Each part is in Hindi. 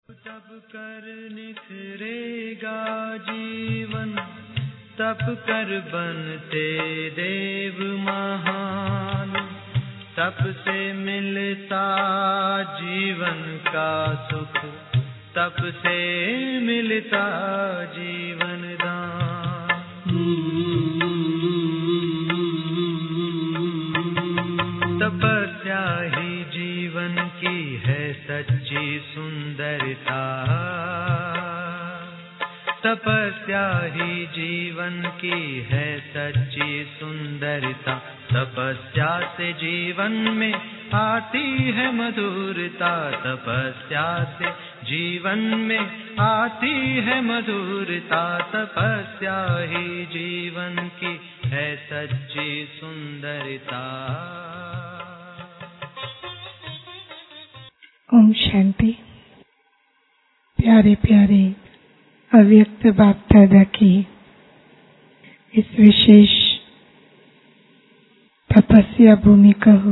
तप कर निखरेगा जीवन, तप कर बनते देव महान। तप से मिलता जीवन का सुख, तप से मिलता जीवन दान। तपस्या ही जीवन की है सच्ची सुंदरता, तपस्या ही जीवन की है सच्ची सुंदरता। तपस्या से जीवन में आती है मधुरता, तपस्या से जीवन में आती है मधुरता। तपस्या ही जीवन की है सच्ची सुंदरता। ओम शांति। प्यारे प्यारे अव्यक्त बाप दादा की इस विशेष तपस्या भूमि कहो,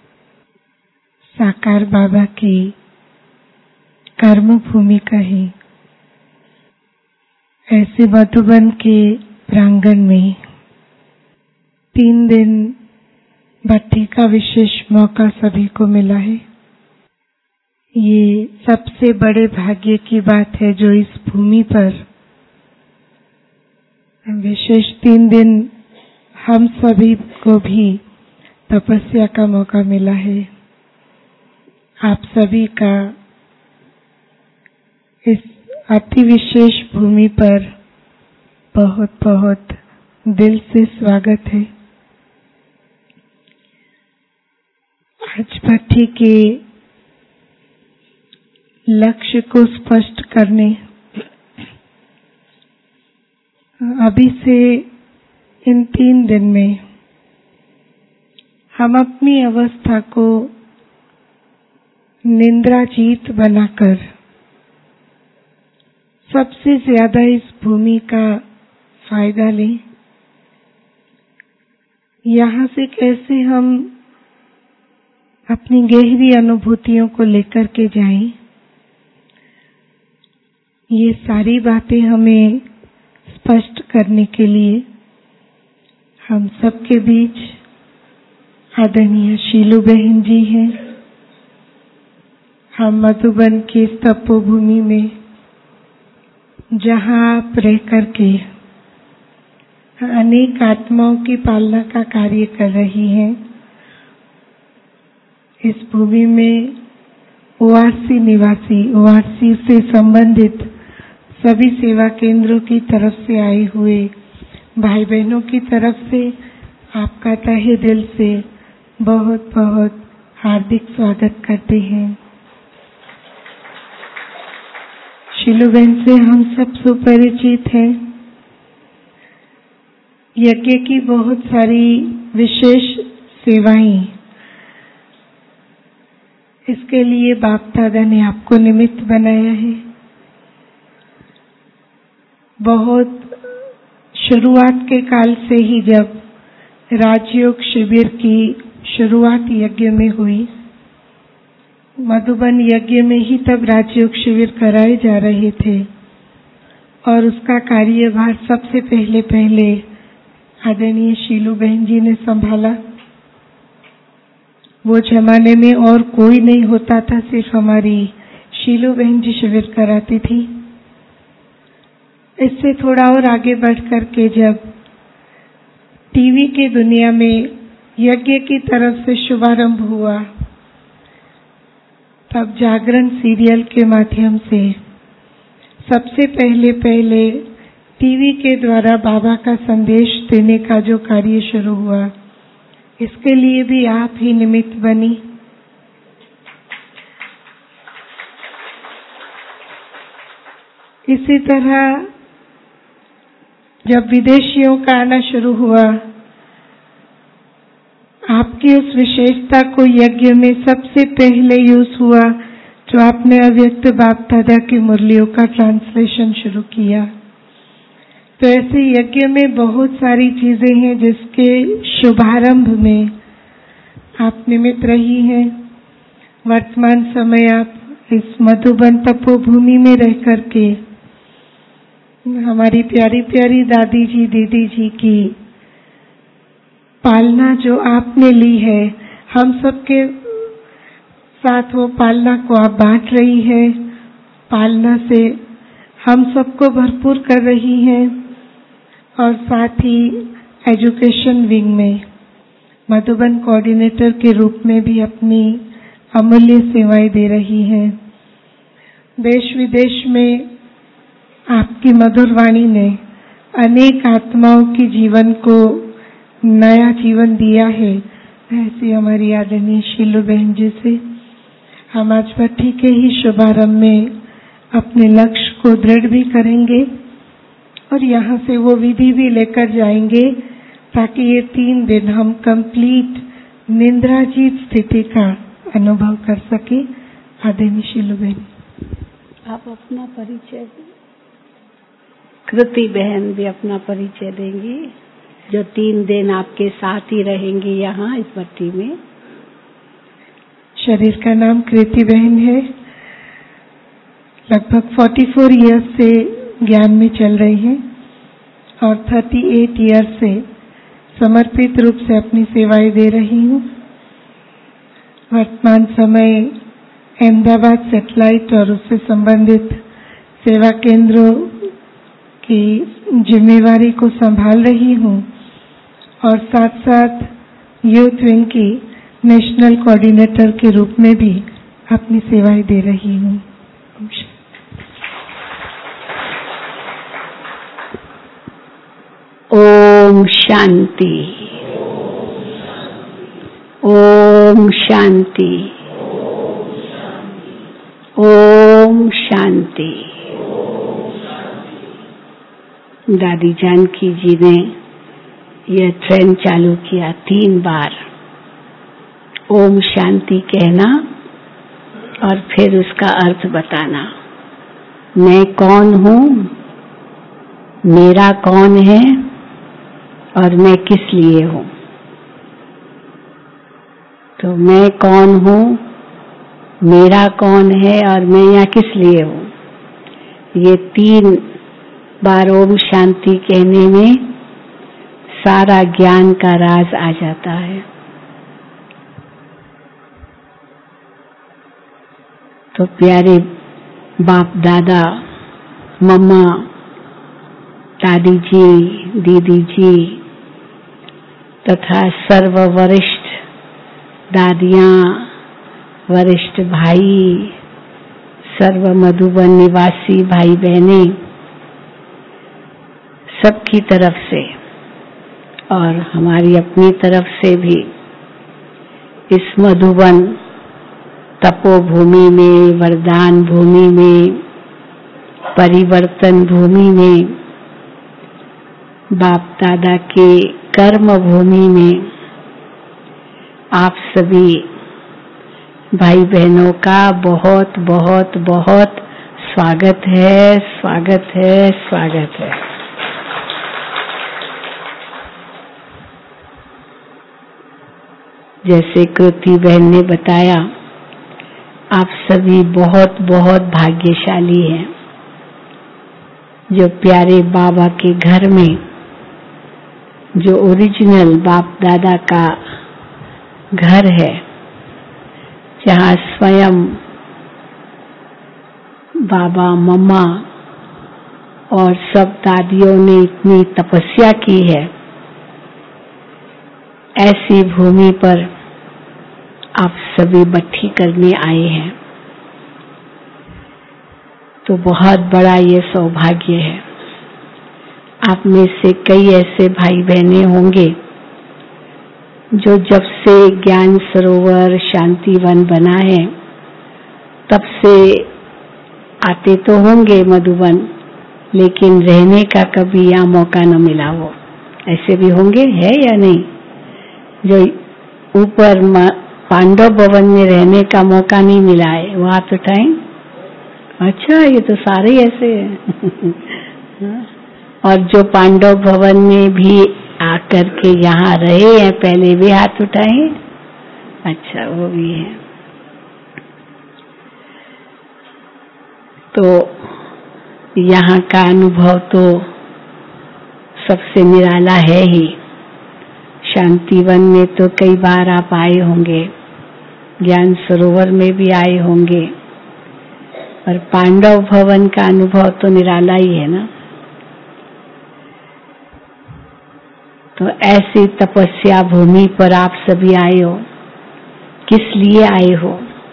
साकार बाबा की कर्म भूमि कहे, ऐसे मधुबन के प्रांगण में 3 दिन भट्टी का विशेष मौका सभी को मिला है। ये सबसे बड़े भाग्य की बात है जो इस भूमि पर विशेष 3 दिन हम सभी को भी तपस्या का मौका मिला है। आप सभी का इस अति विशेष भूमि पर बहुत बहुत दिल से स्वागत है। आज भट्टी के लक्ष्य को स्पष्ट करने, अभी से इन 3 दिन में हम अपनी अवस्था को निंद्राजीत बनाकर सबसे ज्यादा इस भूमि का फायदा लें। यहाँ से कैसे हम अपनी गहरी अनुभूतियों को लेकर के जाएं, ये सारी बातें हमें स्पष्ट करने के लिए हम सबके बीच आदरणीय शीलू बहन जी हैं। हम मधुबन की इस तपोभूमि में जहाँ आप रह करके अनेक आत्माओं की पालना का कार्य कर रही हैं, इस भूमि में ओआरसी निवासी, ओआरसी से संबंधित सभी सेवा केंद्रों की तरफ से आए हुए भाई बहनों की तरफ से आपका तहे दिल से बहुत बहुत हार्दिक स्वागत करते हैं। शीलू बहन से हम सब सुपरिचित हैं। यज्ञ की बहुत सारी विशेष सेवाएं, इसके लिए बाप दादा ने आपको निमित्त बनाया है। बहुत शुरुआत के काल से ही जब राजयोग शिविर की शुरुआत यज्ञ में हुई, मधुबन यज्ञ में ही तब राजयोग शिविर कराए जा रहे थे और उसका कार्यभार सबसे पहले आदरणीय शीलू बहन जी ने संभाला। वो जमाने में और कोई नहीं होता था, सिर्फ हमारी शीलू बहन जी शिविर कराती थी। इससे थोड़ा और आगे बढ़ करके जब टीवी की दुनिया में यज्ञ की तरफ से शुभारंभ हुआ, तब जागरण सीरियल के माध्यम से सबसे पहले टीवी के द्वारा बाबा का संदेश देने का जो कार्य शुरू हुआ, इसके लिए भी आप ही निमित्त बनी। इसी तरह जब विदेशियों का आना शुरू हुआ, आपकी उस विशेषता को यज्ञ में सबसे पहले यूज हुआ जो आपने अव्यक्त बाप दादा की मुरलियों का ट्रांसलेशन शुरू किया। तो ऐसे यज्ञ में बहुत सारी चीजें हैं जिसके शुभारंभ में आप निमित्त रही हैं। वर्तमान समय आप इस मधुबन तपोभूमि में रह करके हमारी प्यारी प्यारी दादी जी, दीदी जी की पालना जो आपने ली है, हम सबके साथ वो पालना को आप बांट रही है, पालना से हम सबको भरपूर कर रही हैं और साथ ही एजुकेशन विंग में मधुबन कोऑर्डिनेटर के रूप में भी अपनी अमूल्य सेवाएं दे रही हैं। देश विदेश में आपकी मधुर वाणी ने अनेक आत्माओं के जीवन को नया जीवन दिया है। ऐसी हमारी आदरणीय शीलू बहन जी से हम आज भट्टी के ही शुभारंभ में अपने लक्ष्य को दृढ़ भी करेंगे और यहाँ से वो विधि भी लेकर जाएंगे ताकि ये 3 दिन हम कंप्लीट निद्राजीत स्थिति का अनुभव कर सके। आदरणीय शीलू बहन, आप अपना परिचय दें। कृति बहन भी अपना परिचय देंगी, जो 3 दिन आपके साथ ही रहेंगी यहाँ इस भट्टी में। शरीर का नाम कृति बहन है। लगभग 44 ईयर्स से ज्ञान में चल रही हैं और 38 ईयर्स से समर्पित रूप से अपनी सेवाएं दे रही हूँ। वर्तमान समय अहमदाबाद सैटेलाइट और उससे संबंधित सेवा केंद्रों की जिम्मेवारी को संभाल रही हूँ और साथ साथ यूथ विंग की नेशनल कोऑर्डिनेटर के रूप में भी अपनी सेवाएं दे रही हूँ। ओम शांति, ओम शांति, ओम शांति। दादी जानकी जी ने यह ट्रेंड चालू किया 3 बार ओम शांति कहना और फिर उसका अर्थ बताना। मैं कौन हूँ, मेरा कौन है और मैं किस लिए हूँ। तो मैं कौन हूँ, मेरा कौन है और मैं यहाँ किस लिए हूँ, ये 3 बार ओम शांति कहने में सारा ज्ञान का राज आ जाता है। तो प्यारे बाप दादा, मम्मा, दादी जी, दीदी जी तथा सर्व वरिष्ठ दादियाँ, वरिष्ठ भाई, सर्व मधुबन निवासी भाई बहने, सबकी तरफ से और हमारी अपनी तरफ से भी इस मधुबन तपोभूमि में, वरदान भूमि में, परिवर्तन भूमि में, बाप दादा के कर्म भूमि में आप सभी भाई बहनों का बहुत बहुत बहुत स्वागत है, स्वागत है, स्वागत है। जैसे कृति बहन ने बताया, आप सभी बहुत बहुत भाग्यशाली हैं जो प्यारे बाबा के घर में, जो ओरिजिनल बाप दादा का घर है, जहाँ स्वयं बाबा, मम्मा और सब दादियों ने इतनी तपस्या की है, ऐसी भूमि पर आप सभी भट्टी करने आए हैं। तो बहुत बड़ा ये सौभाग्य है। आप में से कई ऐसे भाई बहने होंगे जो जब से ज्ञान सरोवर शांतिवन बना है तब से आते तो होंगे मधुबन, लेकिन रहने का कभी यहाँ मौका न मिला हो। ऐसे भी होंगे, है या नहीं? जो ऊपर पांडव भवन में रहने का मौका नहीं मिला है, वो हाथ उठाएं। अच्छा, ये तो सारे ऐसे हैं। और जो पांडव भवन में भी आकर के यहाँ रहे हैं पहले, भी हाथ उठाएं। अच्छा, वो भी है। तो यहाँ का अनुभव तो सबसे निराला है ही। शांतिवन में तो कई बार आप आए होंगे, ज्ञान सरोवर में भी आए होंगे, और पांडव भवन का अनुभव तो निराला ही है ना। तो ऐसी तपस्या भूमि पर आप सभी आए हो, किस लिए आए हो?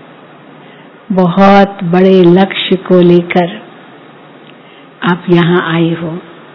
बहुत बड़े लक्ष्य को लेकर आप यहाँ आए हो।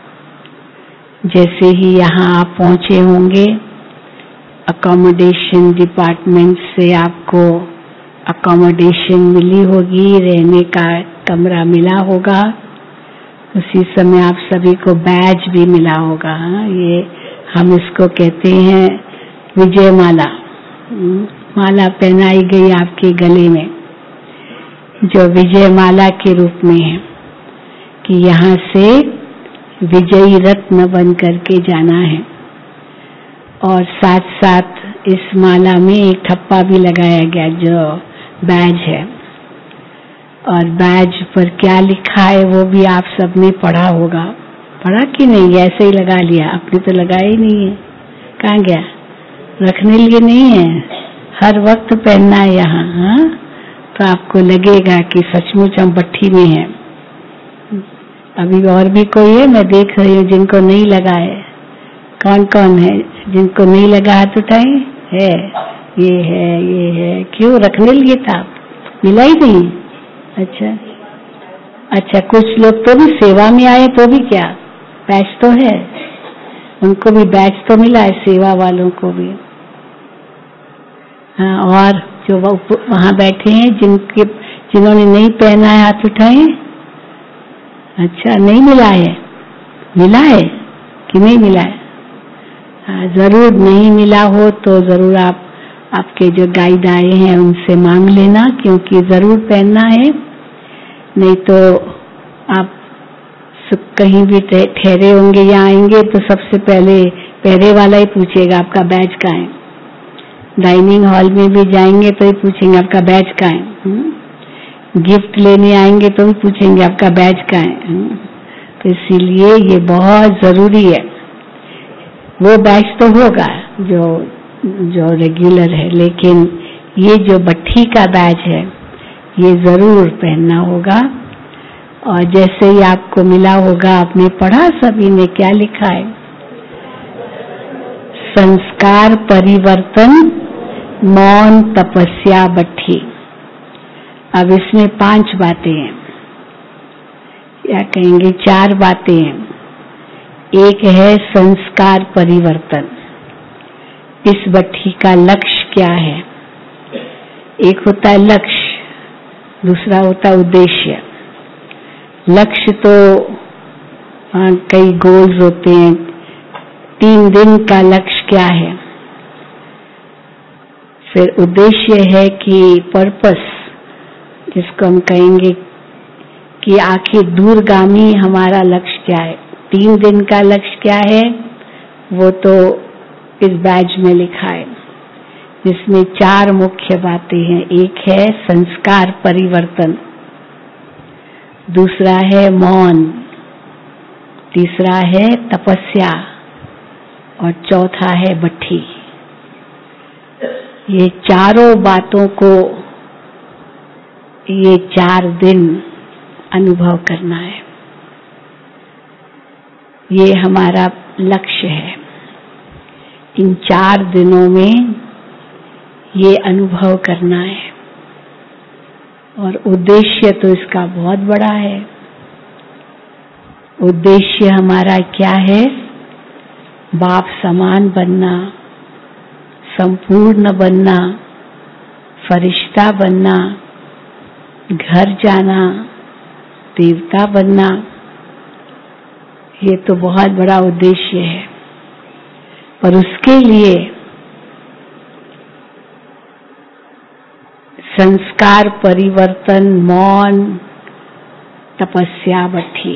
जैसे ही यहाँ आप पहुंचे होंगे, अकोमोडेशन डिपार्टमेंट से आपको अकोमोडेशन मिली होगी, रहने का कमरा मिला होगा। उसी समय आप सभी को बैज भी मिला होगा। ये हम इसको कहते हैं विजय माला। माला पहनाई गई आपके गले में, जो विजय माला के रूप में है कि यहाँ से विजयी रत्न बन करके जाना है। और साथ साथ इस माला में एक ठप्पा भी लगाया गया जो बैज है, और बैज पर क्या लिखा है वो भी आप सबने पढ़ा होगा। पढ़ा कि नहीं? ऐसे ही लगा लिया? आपने तो लगाया ही नहीं है। कहाँ गया? रखने लिए नहीं है, हर वक्त पहनना है यहाँ। हाँ, तो आपको लगेगा कि सचमुच हम भट्ठी में हैं। अभी और भी कोई है? मैं देख रही हूँ जिनको नहीं लगा है। कौन कौन है जिनको नहीं लगा? हाथ उठाए। है, ये है, ये है। क्यों रखने लिए था? मिला ही नहीं? अच्छा अच्छा, कुछ लोग तो भी सेवा में आए तो भी क्या बैच तो है, उनको भी बैच तो मिला है, सेवा वालों को भी। हाँ, और जो वहां बैठे हैं जिन्होंने नहीं पहना है, हाथ उठाए। अच्छा, नहीं मिला है? मिला है कि नहीं मिला है? हाँ, जरूर नहीं मिला हो तो जरूर आपके जो गाइड आए हैं उनसे मांग लेना, क्योंकि जरूर पहनना है। नहीं तो आप कहीं भी ठहरे होंगे या आएंगे तो सबसे पहले पहरे वाला ही पूछेगा आपका बैच कहाँ है। डाइनिंग हॉल में भी जाएंगे तो ही पूछेंगे आपका बैच कहाँ है। गिफ्ट लेने आएंगे तो भी पूछेंगे आपका बैच कहाँ है। तो इसीलिए ये बहुत जरूरी है। वो बैच तो होगा जो रेगुलर है, लेकिन ये जो भट्ठी का बैच है ये जरूर पहनना होगा। और जैसे ही आपको मिला होगा, आपने पढ़ा सभी ने क्या लिखा है? संस्कार परिवर्तन, मौन, तपस्या, भट्ठी। अब इसमें 5 बातें हैं, या कहेंगे 4 बातें हैं। एक है संस्कार परिवर्तन। इस भट्ठी का लक्ष्य क्या है? एक होता है लक्ष्य, दूसरा होता है उद्देश्य। लक्ष्य तो कई गोल्स होते हैं। 3 दिन का लक्ष्य क्या है? फिर उद्देश्य है कि पर्पस, जिसको हम कहेंगे कि आखिर दूरगामी हमारा लक्ष्य क्या है। 3 दिन का लक्ष्य क्या है वो तो इस बैज में लिखा है, जिसमें 4 मुख्य बातें हैं। एक है संस्कार परिवर्तन, दूसरा है मौन, तीसरा है तपस्या, और चौथा है भट्ठी। ये चारों बातों को ये 4 दिन अनुभव करना है। ये हमारा लक्ष्य है। इन 4 दिनों में ये अनुभव करना है। और उद्देश्य तो इसका बहुत बड़ा है। उद्देश्य हमारा क्या है? बाप समान बनना, संपूर्ण बनना, फरिश्ता बनना, घर जाना, देवता बनना। ये तो बहुत बड़ा उद्देश्य है। पर उसके लिए संस्कार परिवर्तन, मौन, तपस्या, भट्ठी।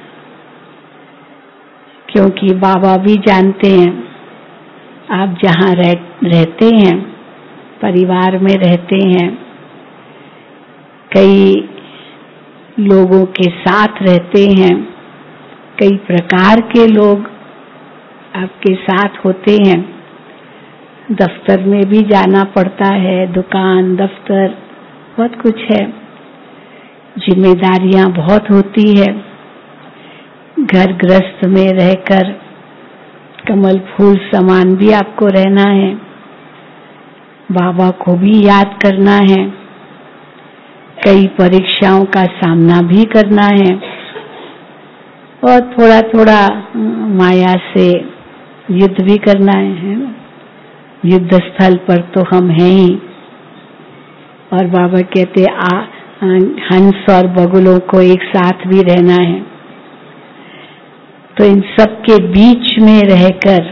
क्योंकि बाबा भी जानते हैं, आप जहाँ रहते हैं, परिवार में रहते हैं, कई लोगों के साथ रहते हैं, कई प्रकार के लोग आपके साथ होते हैं। दफ्तर में भी जाना पड़ता है, दुकान, दफ्तर, बहुत कुछ है, जिम्मेदारियां बहुत होती है। घर गृहस्थ में रहकर कमल फूल समान भी आपको रहना है, बाबा को भी याद करना है, कई परीक्षाओं का सामना भी करना है और थोड़ा थोड़ा माया से युद्ध भी करना है ना? युद्ध स्थल पर तो हम हैं ही। और बाबा कहते हंस और बगुलों को एक साथ भी रहना है। तो इन सब के बीच में रहकर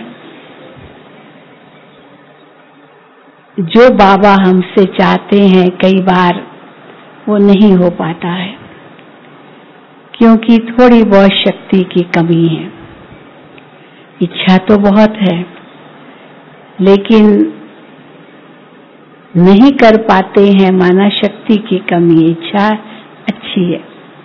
जो बाबा हमसे चाहते हैं कई बार वो नहीं हो पाता है, क्योंकि थोड़ी बहुत शक्ति की कमी है। इच्छा तो बहुत है लेकिन नहीं कर पाते हैं, माना शक्ति की कमी। इच्छा अच्छी है,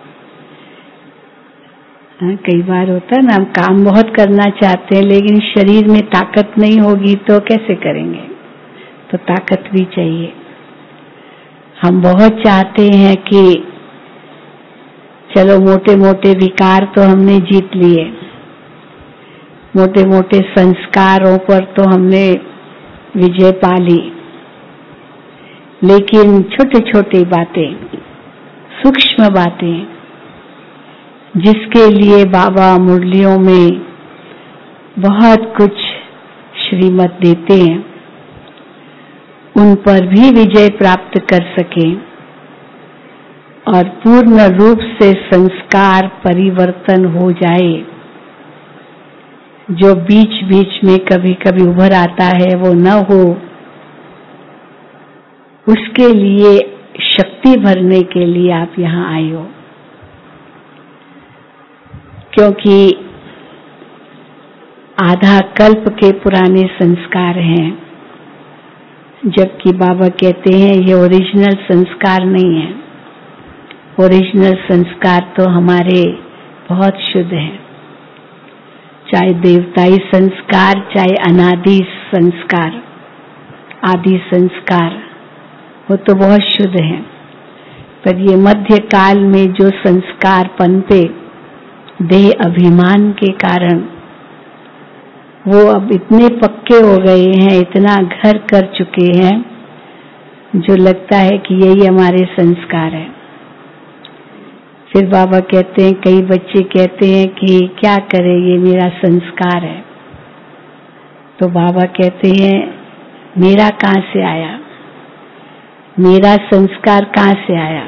कई बार होता है ना, हम काम बहुत करना चाहते हैं लेकिन शरीर में ताकत नहीं होगी तो कैसे करेंगे, तो ताकत भी चाहिए। हम बहुत चाहते हैं कि चलो मोटे मोटे विकार तो हमने जीत लिए, मोटे मोटे संस्कारों पर तो हमने विजय पा ली, लेकिन छोटी छोटी बातें, सूक्ष्म बातें जिसके लिए बाबा मुरलियों में बहुत कुछ श्रीमत देते हैं, उन पर भी विजय प्राप्त कर सकें और पूर्ण रूप से संस्कार परिवर्तन हो जाए। जो बीच बीच में कभी कभी उभर आता है वो न हो, उसके लिए शक्ति भरने के लिए आप यहाँ आए हो। क्योंकि आधा कल्प के पुराने संस्कार हैं, जबकि बाबा कहते हैं ये ओरिजिनल संस्कार नहीं है। ओरिजिनल संस्कार तो हमारे बहुत शुद्ध हैं, चाहे देवताई संस्कार, चाहे अनादि संस्कार, आदि संस्कार, वो तो बहुत शुद्ध हैं। पर ये मध्य काल में जो संस्कार पनपे देह अभिमान के कारण, वो अब इतने पक्के हो गए हैं, इतना घर कर चुके हैं, जो लगता है कि यही हमारे संस्कार है। फिर बाबा कहते हैं, कई बच्चे कहते हैं कि क्या करें, ये मेरा संस्कार है। तो बाबा कहते हैं मेरा कहाँ से आया, मेरा संस्कार कहाँ से आया,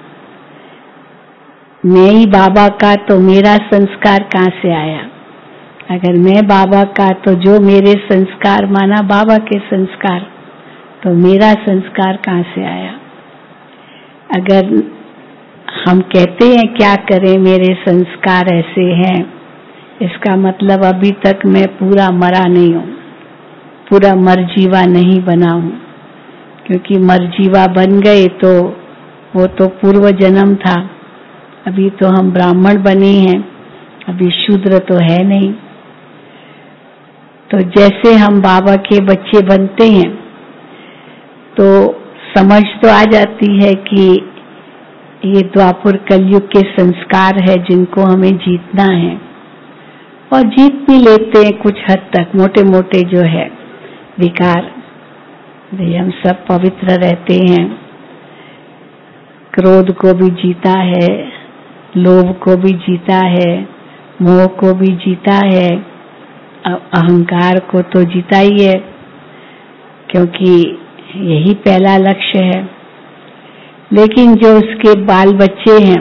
मैं ही बाबा का तो मेरा संस्कार कहाँ से आया। अगर मैं बाबा का तो जो मेरे संस्कार, माना बाबा के संस्कार, तो मेरा संस्कार कहाँ से आया। अगर हम कहते हैं क्या करें, मेरे संस्कार ऐसे हैं, इसका मतलब अभी तक मैं पूरा मरा नहीं हूँ, पूरा मरजीवा नहीं बना हूँ। क्योंकि मरजीवा बन गए तो वो तो पूर्व जन्म था, अभी तो हम ब्राह्मण बने हैं, अभी शूद्र तो है नहीं। तो जैसे हम बाबा के बच्चे बनते हैं तो समझ तो आ जाती है कि ये द्वापर कलयुग के संस्कार है जिनको हमें जीतना है, और जीत भी लेते हैं कुछ हद तक, मोटे मोटे जो है विकार। हम सब पवित्र रहते हैं, क्रोध को भी जीता है, लोभ को भी जीता है, मोह को भी जीता है, अहंकार को तो जीता ही है, क्योंकि यही पहला लक्ष्य है। लेकिन जो उसके बाल बच्चे हैं,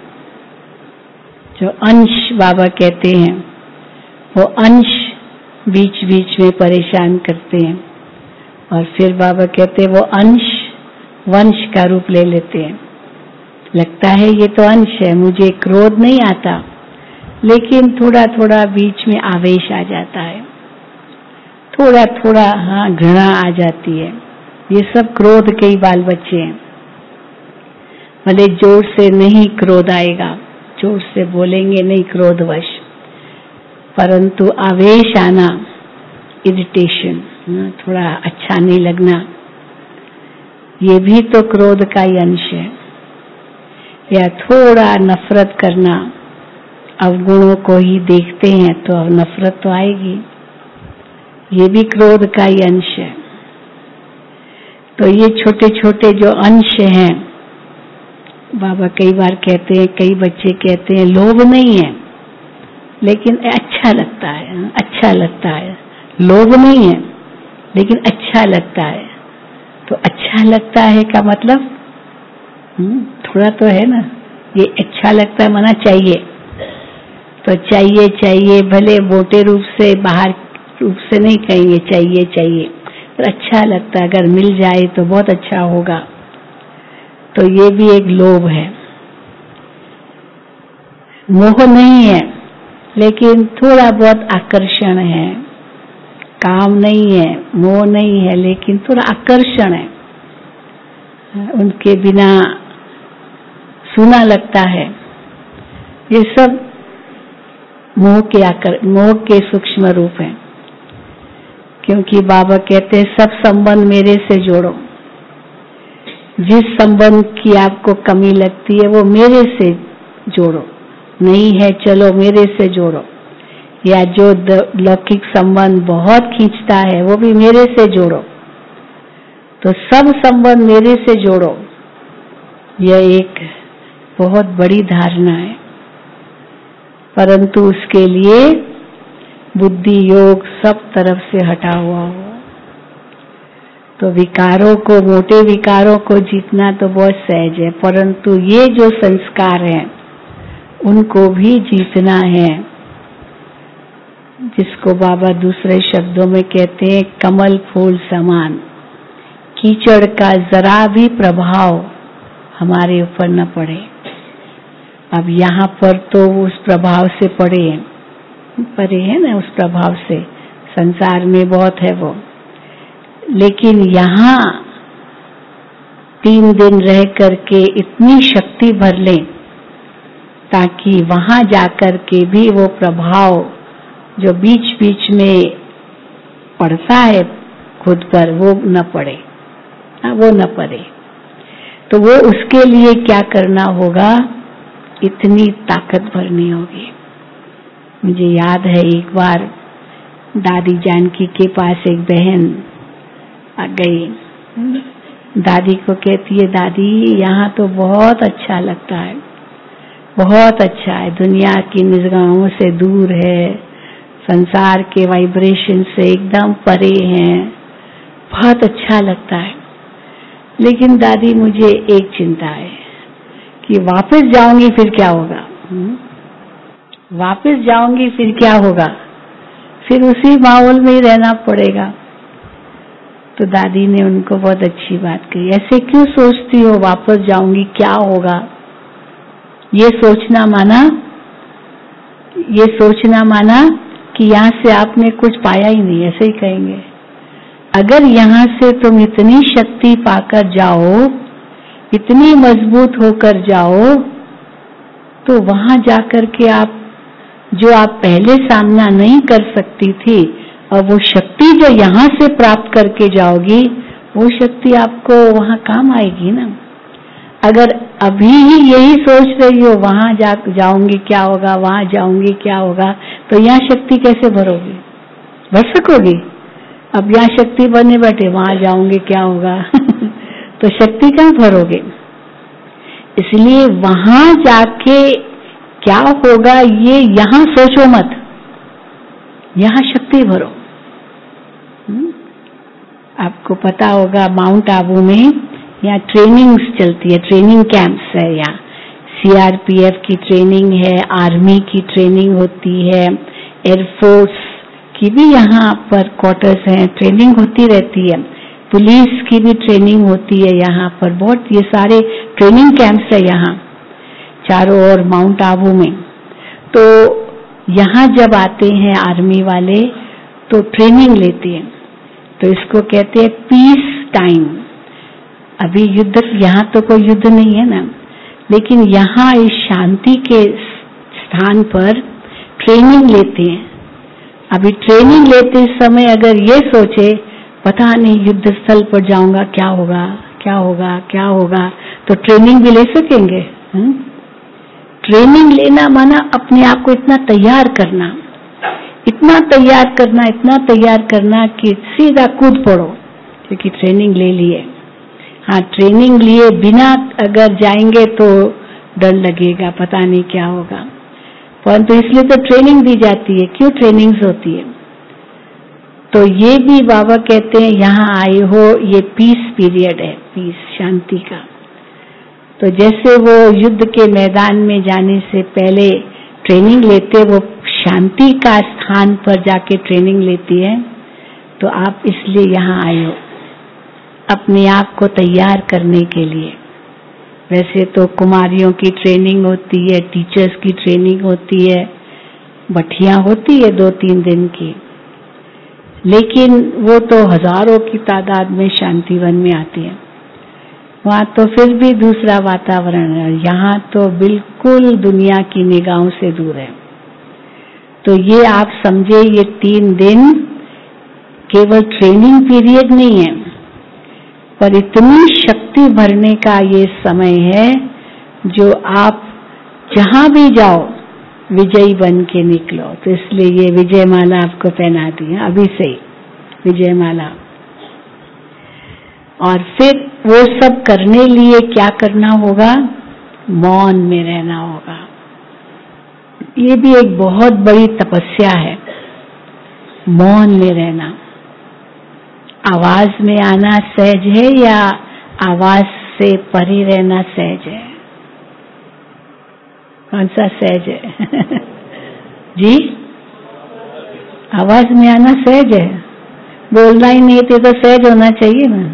जो अंश बाबा कहते हैं, वो अंश बीच बीच में परेशान करते हैं, और फिर बाबा कहते हैं वो अंश वंश का रूप ले लेते हैं। लगता है ये तो अंश है, मुझे क्रोध नहीं आता, लेकिन थोड़ा थोड़ा बीच में आवेश आ जाता है, थोड़ा थोड़ा हाँ घृणा आ जाती है। ये सब क्रोध के ही बाल बच्चे हैं। भले जोर से नहीं क्रोध आएगा, जोर से बोलेंगे नहीं क्रोधवश, परंतु आवेश आना, इरिटेशन, थोड़ा अच्छा नहीं लगना, ये भी तो क्रोध का ही अंश है। या थोड़ा नफरत करना, अवगुणों को ही देखते हैं तो नफरत तो आएगी, ये भी क्रोध का ही अंश है। तो ये छोटे छोटे जो अंश हैं, बाबा कई बार कहते हैं, कई बच्चे कहते हैं लोभ नहीं है लेकिन अच्छा लगता है, अच्छा लगता है, लोभ नहीं है लेकिन अच्छा लगता है। तो अच्छा लगता है का मतलब थोड़ा तो है ना, ये अच्छा लगता है माना चाहिए, तो चाहिए चाहिए, भले मोटे रूप से बाहर रूप से नहीं कहेंगे चाहिए चाहिए, पर अच्छा लगता है, अगर मिल जाए तो बहुत अच्छा होगा। तो ये भी एक लोभ है। मोह नहीं है लेकिन थोड़ा बहुत आकर्षण है, काम नहीं है, मोह नहीं है लेकिन थोड़ा आकर्षण है, उनके बिना सूना लगता है। ये सब मोह के सूक्ष्म रूप हैं। क्योंकि बाबा कहते हैं सब संबंध मेरे से जोड़ो, जिस संबंध की आपको कमी लगती है वो मेरे से जोड़ो, नहीं है चलो मेरे से जोड़ो, या जो लौकिक संबंध बहुत खींचता है वो भी मेरे से जोड़ो। तो सब संबंध मेरे से जोड़ो, यह एक बहुत बड़ी धारणा है, परंतु उसके लिए बुद्धि योग सब तरफ से हटा हुआ हो। तो विकारों को, मोटे विकारों को जीतना तो बहुत सहज है, परंतु ये जो संस्कार हैं उनको भी जीतना है, जिसको बाबा दूसरे शब्दों में कहते हैं कमल फूल समान। कीचड़ का जरा भी प्रभाव हमारे ऊपर न पड़े। अब यहाँ पर तो उस प्रभाव से परे है ना, उस प्रभाव से संसार में बहुत है वो, लेकिन यहाँ 3 दिन रह करके इतनी शक्ति भर लें ताकि वहां जाकर के भी वो प्रभाव जो बीच बीच में पड़ता है खुद पर वो न पड़े, वो न पड़े। तो वो उसके लिए क्या करना होगा, इतनी ताकत भरनी होगी। मुझे याद है एक बार दादी जानकी के पास एक बहन आ गई, दादी को कहती है दादी यहाँ तो बहुत अच्छा लगता है, बहुत अच्छा है, दुनिया की निगाहों से दूर है, संसार के वाइब्रेशन से एकदम परे हैं, बहुत अच्छा लगता है। लेकिन दादी मुझे एक चिंता है कि वापस जाऊंगी फिर क्या होगा, वापस जाऊंगी फिर क्या होगा, फिर उसी माहौल में ही रहना पड़ेगा। तो दादी ने उनको बहुत अच्छी बात कही, ऐसे क्यों सोचती हो वापस जाऊंगी क्या होगा, ये सोचना माना कि यहाँ से आपने कुछ पाया ही नहीं, ऐसे ही कहेंगे। अगर यहाँ से तुम इतनी शक्ति पाकर जाओ, इतनी मजबूत होकर जाओ, तो वहां जाकर के आप जो आप पहले सामना नहीं कर सकती थी, और वो शक्ति जो यहाँ से प्राप्त करके जाओगी, वो शक्ति आपको वहां काम आएगी ना। अगर अभी ही यही सोच रही हो वहां जाऊंगी क्या होगा, वहां जाऊंगी क्या होगा, तो यहाँ शक्ति कैसे भरोगी, भर सकोगी? अब यहाँ शक्ति भरने बैठे वहां जाऊंगी क्या होगा तो शक्ति कहाँ भरोगे? इसलिए वहां जाके क्या होगा ये यहाँ सोचो मत, यहाँ शक्ति भरो। आपको पता होगा माउंट आबू में यहाँ ट्रेनिंग्स चलती है, ट्रेनिंग कैंप्स है, यहाँ सीआरपीएफ की ट्रेनिंग है, आर्मी की ट्रेनिंग होती है, एयरफोर्स की भी यहाँ पर क्वार्टर्स हैं, ट्रेनिंग होती रहती है, पुलिस की भी ट्रेनिंग होती है यहाँ पर, बहुत ये सारे ट्रेनिंग कैंप्स है यहाँ चारों ओर माउंट आबू में। तो यहाँ जब आते हैं आर्मी वाले तो ट्रेनिंग लेते हैं, तो इसको कहते हैं पीस टाइम। अभी युद्ध, यहाँ तो कोई युद्ध नहीं है ना, लेकिन यहाँ इस शांति के स्थान पर ट्रेनिंग लेते हैं। अभी ट्रेनिंग लेते समय अगर ये सोचे पता नहीं युद्ध स्थल पर जाऊंगा क्या होगा क्या होगा क्या होगा, तो ट्रेनिंग भी ले सकेंगे? ट्रेनिंग लेना माना अपने आप को इतना तैयार करना, इतना तैयार करना, इतना तैयार करना कि सीधा कूद पड़ो, क्योंकि ट्रेनिंग ले लिए। हाँ, ट्रेनिंग लिए बिना अगर जाएंगे तो डर लगेगा, पता नहीं क्या होगा, परंतु इसलिए तो ट्रेनिंग दी जाती है। क्यों ट्रेनिंग्स होती है? तो ये भी बाबा कहते हैं यहाँ आए हो, ये पीस पीरियड है, पीस, शांति का। तो जैसे वो युद्ध के मैदान में जाने से पहले ट्रेनिंग लेते, वो शांति का स्थान पर जाके ट्रेनिंग लेती है, तो आप इसलिए यहाँ आए हो अपने आप को तैयार करने के लिए। वैसे तो कुमारियों की ट्रेनिंग होती है, टीचर्स की ट्रेनिंग होती है, भट्टियां होती है 2-3 दिन की, लेकिन वो तो हजारों की तादाद में शांतिवन में आती है। वहाँ तो फिर भी दूसरा वातावरण है, यहाँ तो बिल्कुल दुनिया की निगाहों से दूर है। तो ये आप समझे, ये 3 दिन केवल ट्रेनिंग पीरियड नहीं है, पर इतनी शक्ति भरने का ये समय है जो आप जहां भी जाओ विजयी बन के निकलो। तो इसलिए ये विजय माला आपको पहना दी है अभी से, विजय माला। और फिर वो सब करने लिए क्या करना होगा? मौन में रहना होगा। ये भी एक बहुत बड़ी तपस्या है, मौन में रहना। आवाज में आना सहज है या आवाज से परे रहना सहज है? कौन सा सहज है? जी, आवाज में आना सहज है। बोलना ही नहीं तो सहज होना चाहिए ना,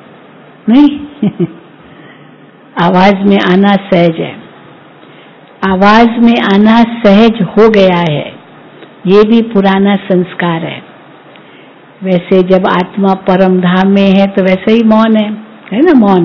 नहीं? आवाज में आना सहज है। आवाज में आना सहज हो गया है, ये भी पुराना संस्कार है। वैसे जब आत्मा परम धाम में है तो वैसे ही मौन है ना? मौन।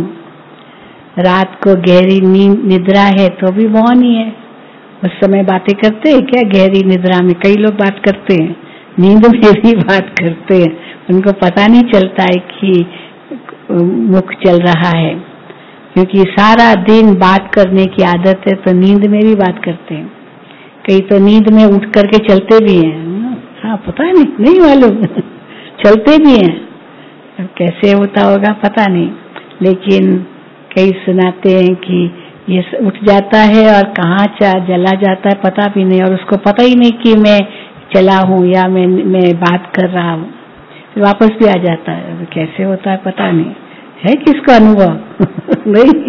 रात को गहरी नींद निद्रा है तो भी मौन ही है। उस समय बातें करते हैं क्या? गहरी निद्रा में कई लोग बात करते हैं, नींद में भी बात करते हैं, उनको पता नहीं चलता है कि मुख चल रहा है, क्योंकि सारा दिन बात करने की आदत है, तो नींद में भी बात करते हैं। कई तो नींद में उठ करके चलते भी हैं। हाँ, पता नहीं मालूम चलते भी हैं, अब कैसे होता होगा पता नहीं, लेकिन कई सुनाते हैं कि ये उठ जाता है और कहाँ जला जाता है पता भी नहीं, और उसको पता ही नहीं कि मैं चला हूँ या मैं बात कर रहा हूँ, फिर वापस भी आ जाता है। कैसे होता है पता नहीं, है किसको अनुभव? नहीं।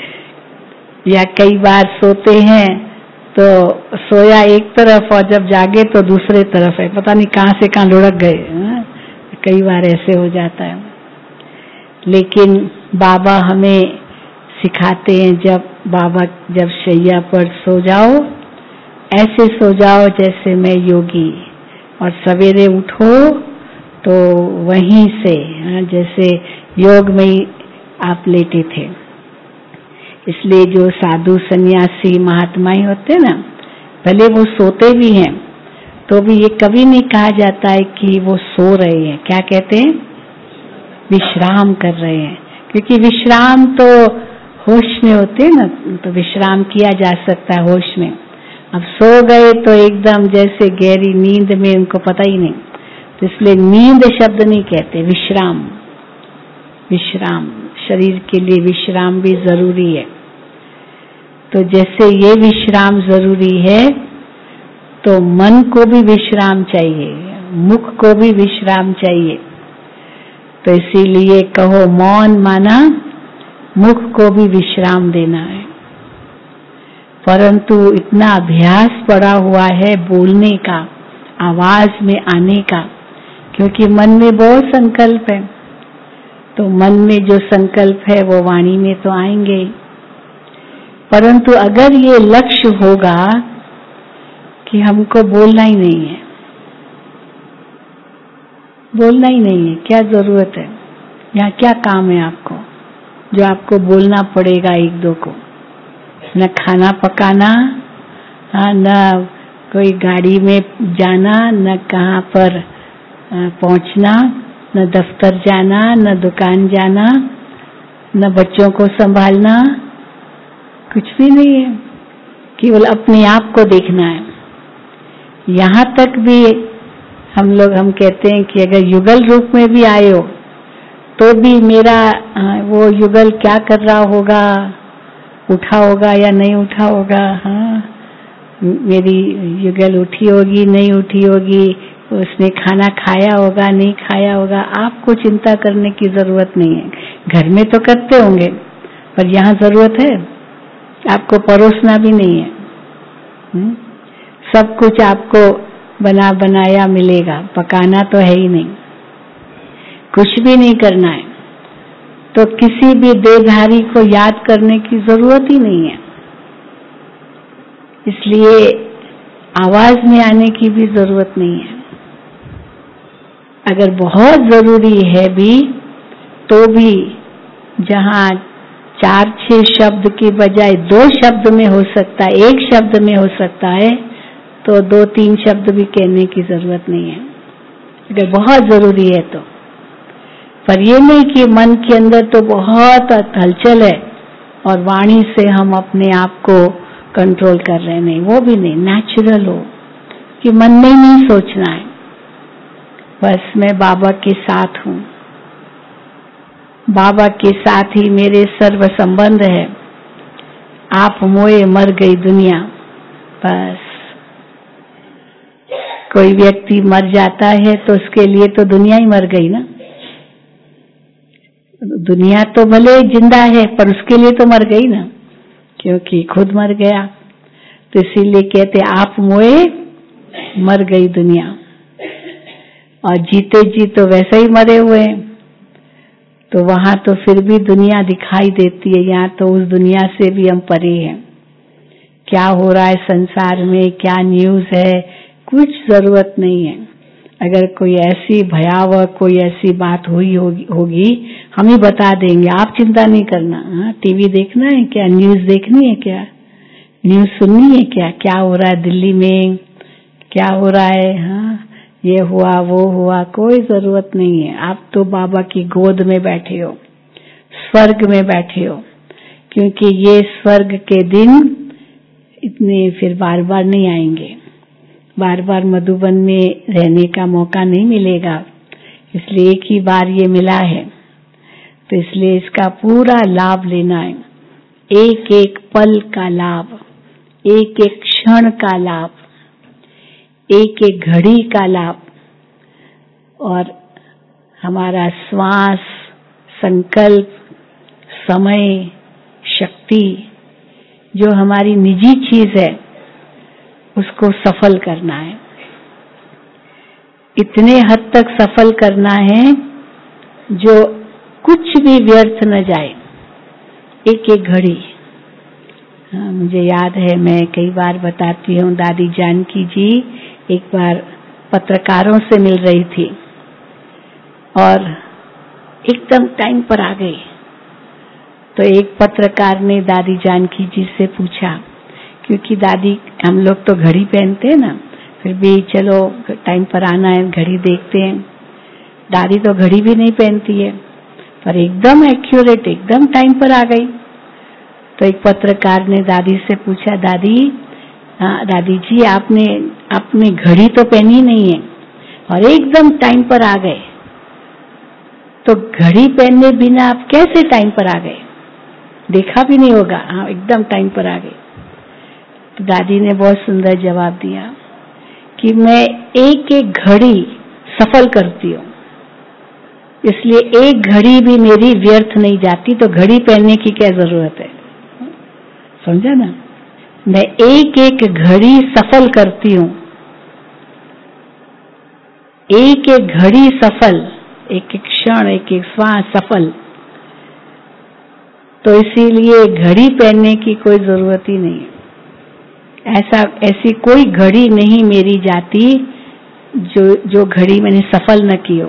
या कई बार सोते हैं तो सोया एक तरफ और जब जागे तो दूसरे तरफ है, पता नहीं कहाँ से कहाँ लुढ़क गए। कई बार ऐसे हो जाता है। लेकिन बाबा हमें सिखाते हैं, जब शैया पर सो जाओ ऐसे सो जाओ जैसे मैं योगी, और सवेरे उठो तो वहीं से जैसे योग में ही आप लेटे थे। इसलिए जो साधु सन्यासी महात्माएं होते हैं ना, भले वो सोते भी हैं तो भी ये कभी नहीं कहा जाता है कि वो सो रहे हैं। क्या कहते हैं? विश्राम कर रहे हैं, क्योंकि विश्राम तो होश में होते हैं ना, तो विश्राम किया जा सकता है होश में। अब सो गए तो एकदम जैसे गहरी नींद में, उनको पता ही नहीं, तो इसलिए नींद शब्द नहीं कहते, विश्राम। विश्राम, शरीर के लिए विश्राम भी जरूरी है। तो जैसे ये विश्राम जरूरी है तो मन को भी विश्राम चाहिए, मुख को भी विश्राम चाहिए। तो इसीलिए कहो मौन माना मुख को भी विश्राम देना है। परंतु इतना अभ्यास पड़ा हुआ है बोलने का, आवाज में आने का, क्योंकि मन में बहुत संकल्प है, तो मन में जो संकल्प है वो वाणी में तो आएंगे ही। परंतु अगर ये लक्ष्य होगा कि हमको बोलना ही नहीं है, बोलना ही नहीं है, क्या जरूरत है, यहाँ क्या काम है आपको जो आपको बोलना पड़ेगा एक दो को? न खाना पकाना, हाँ, न कोई गाड़ी में जाना, न कहाँ पर पहुंचना, न दफ्तर जाना, न दुकान जाना, न बच्चों को संभालना, कुछ भी नहीं है। केवल अपने आप को देखना है। यहाँ तक भी हम कहते हैं कि अगर युगल रूप में भी आए हो तो भी मेरा वो युगल क्या कर रहा होगा, उठा होगा या नहीं उठा होगा, हाँ, मेरी युगल उठी होगी नहीं उठी होगी, उसने खाना खाया होगा नहीं खाया होगा, आपको चिंता करने की जरूरत नहीं है। घर में तो करते होंगे पर यहाँ जरूरत है, आपको परोसना भी नहीं है। सब कुछ आपको बना बनाया मिलेगा, पकाना तो है ही नहीं, कुछ भी नहीं करना है। तो किसी भी देहधारी को याद करने की जरूरत ही नहीं है, इसलिए आवाज में आने की भी जरूरत नहीं है। अगर बहुत जरूरी है भी तो भी जहाँ 4-6 शब्द की बजाय 2 शब्द में हो सकता है, 1 शब्द में हो सकता है, तो 2-3 शब्द भी कहने की जरूरत नहीं है अगर बहुत जरूरी है तो। पर ये नहीं कि मन के अंदर तो बहुत हलचल है और वाणी से हम अपने आप को कंट्रोल कर रहे हैं, नहीं, वो भी नहीं। नेचुरल हो कि मन में नहीं सोचना है, बस मैं बाबा के साथ हूँ, बाबा के साथ ही मेरे सर्व संबंध है, आप मोए मर गई दुनिया। बस कोई व्यक्ति मर जाता है तो उसके लिए तो दुनिया ही मर गई ना, दुनिया तो भले जिंदा है पर उसके लिए तो मर गई ना, क्योंकि खुद मर गया। तो इसीलिए कहते आप मोए मर गई दुनिया, और जीते जी तो वैसे ही मरे हुए हैं, तो वहां तो फिर भी दुनिया दिखाई देती है, यहाँ तो उस दुनिया से भी हम परे हैं। क्या हो रहा है संसार में, क्या न्यूज है, कुछ जरूरत नहीं है। अगर कोई ऐसी भयावह कोई ऐसी बात हुई होगी हम ही बता देंगे, आप चिंता नहीं करना। हाँ, टीवी देखना है क्या, न्यूज देखनी है क्या, न्यूज सुननी है क्या, क्या हो रहा है दिल्ली में, क्या हो रहा है, हाँ, ये हुआ वो हुआ, कोई जरूरत नहीं है। आप तो बाबा की गोद में बैठे हो, स्वर्ग में बैठे हो, क्योंकि ये स्वर्ग के दिन इतने फिर बार बार नहीं आएंगे, बार बार मधुबन में रहने का मौका नहीं मिलेगा, इसलिए एक ही बार ये मिला है, तो इसलिए इसका पूरा लाभ लेना है। एक एक पल का लाभ, एक एक क्षण का लाभ, एक एक घड़ी का लाभ, और हमारा श्वास, संकल्प, समय, शक्ति, जो हमारी निजी चीज है उसको सफल करना है। इतने हद तक सफल करना है जो कुछ भी व्यर्थ न जाए, एक एक घड़ी। हाँ, मुझे याद है, मैं कई बार बताती हूँ, दादी जानकी जी एक बार पत्रकारों से मिल रही थी और एकदम टाइम पर आ गई। तो एक पत्रकार ने दादी जानकी जी से पूछा, क्योंकि दादी, हम लोग तो घड़ी पहनते हैं ना, फिर भी चलो टाइम पर आना है, घड़ी देखते हैं। दादी तो घड़ी भी नहीं पहनती है, पर एकदम एक्यूरेट, एकदम टाइम पर आ गई। तो एक पत्रकार ने दादी से पूछा, दादी जी आपने घड़ी तो पहनी नहीं है और एकदम टाइम पर आ गए, तो घड़ी पहने बिना आप कैसे टाइम पर आ गए, देखा भी नहीं होगा, हाँ एकदम टाइम पर आ गए। तो दादी ने बहुत सुंदर जवाब दिया कि मैं एक एक घड़ी सफल करती हूँ, इसलिए एक घड़ी भी मेरी व्यर्थ नहीं जाती, तो घड़ी पहनने की क्या जरूरत है, समझा ना। मैं एक एक घड़ी सफल करती हूँ, एक एक घड़ी सफल, एक एक क्षण, एक एक श्वास सफल। तो इसीलिए घड़ी पहनने की कोई जरूरत ही नहीं है। ऐसी कोई घड़ी नहीं मेरी जाती जो घड़ी मैंने सफल न की हो।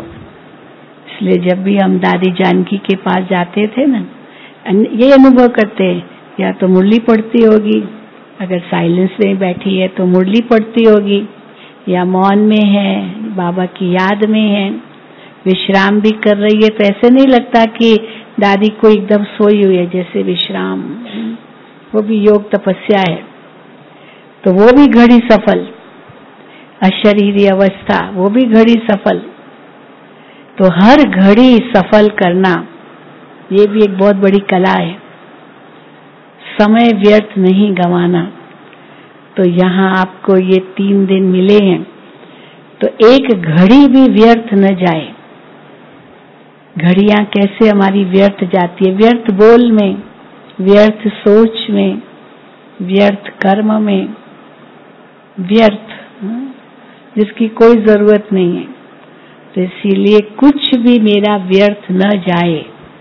इसलिए जब भी हम दादी जानकी के पास जाते थे ना, ये अनुभव करते हैं या तो मुरली पढ़ती होगी, अगर साइलेंस में बैठी है तो मुरली पढ़ती होगी, या मौन में है, बाबा की याद में है, विश्राम भी कर रही है। तो ऐसे नहीं लगता कि दादी को एकदम सोई हुई है, जैसे विश्राम, वो भी योग तपस्या है। तो वो भी घड़ी सफल, अशरीरी अवस्था, वो भी घड़ी सफल। तो हर घड़ी सफल करना, ये भी एक बहुत बड़ी कला है, समय व्यर्थ नहीं गंवाना। तो यहाँ आपको ये 3 दिन मिले हैं, तो एक घड़ी भी व्यर्थ न जाए। घड़ियां कैसे हमारी व्यर्थ जाती है? व्यर्थ बोल में, व्यर्थ सोच में, व्यर्थ कर्म में, व्यर्थ जिसकी कोई जरूरत नहीं है। तो इसीलिए कुछ भी मेरा व्यर्थ न जाए,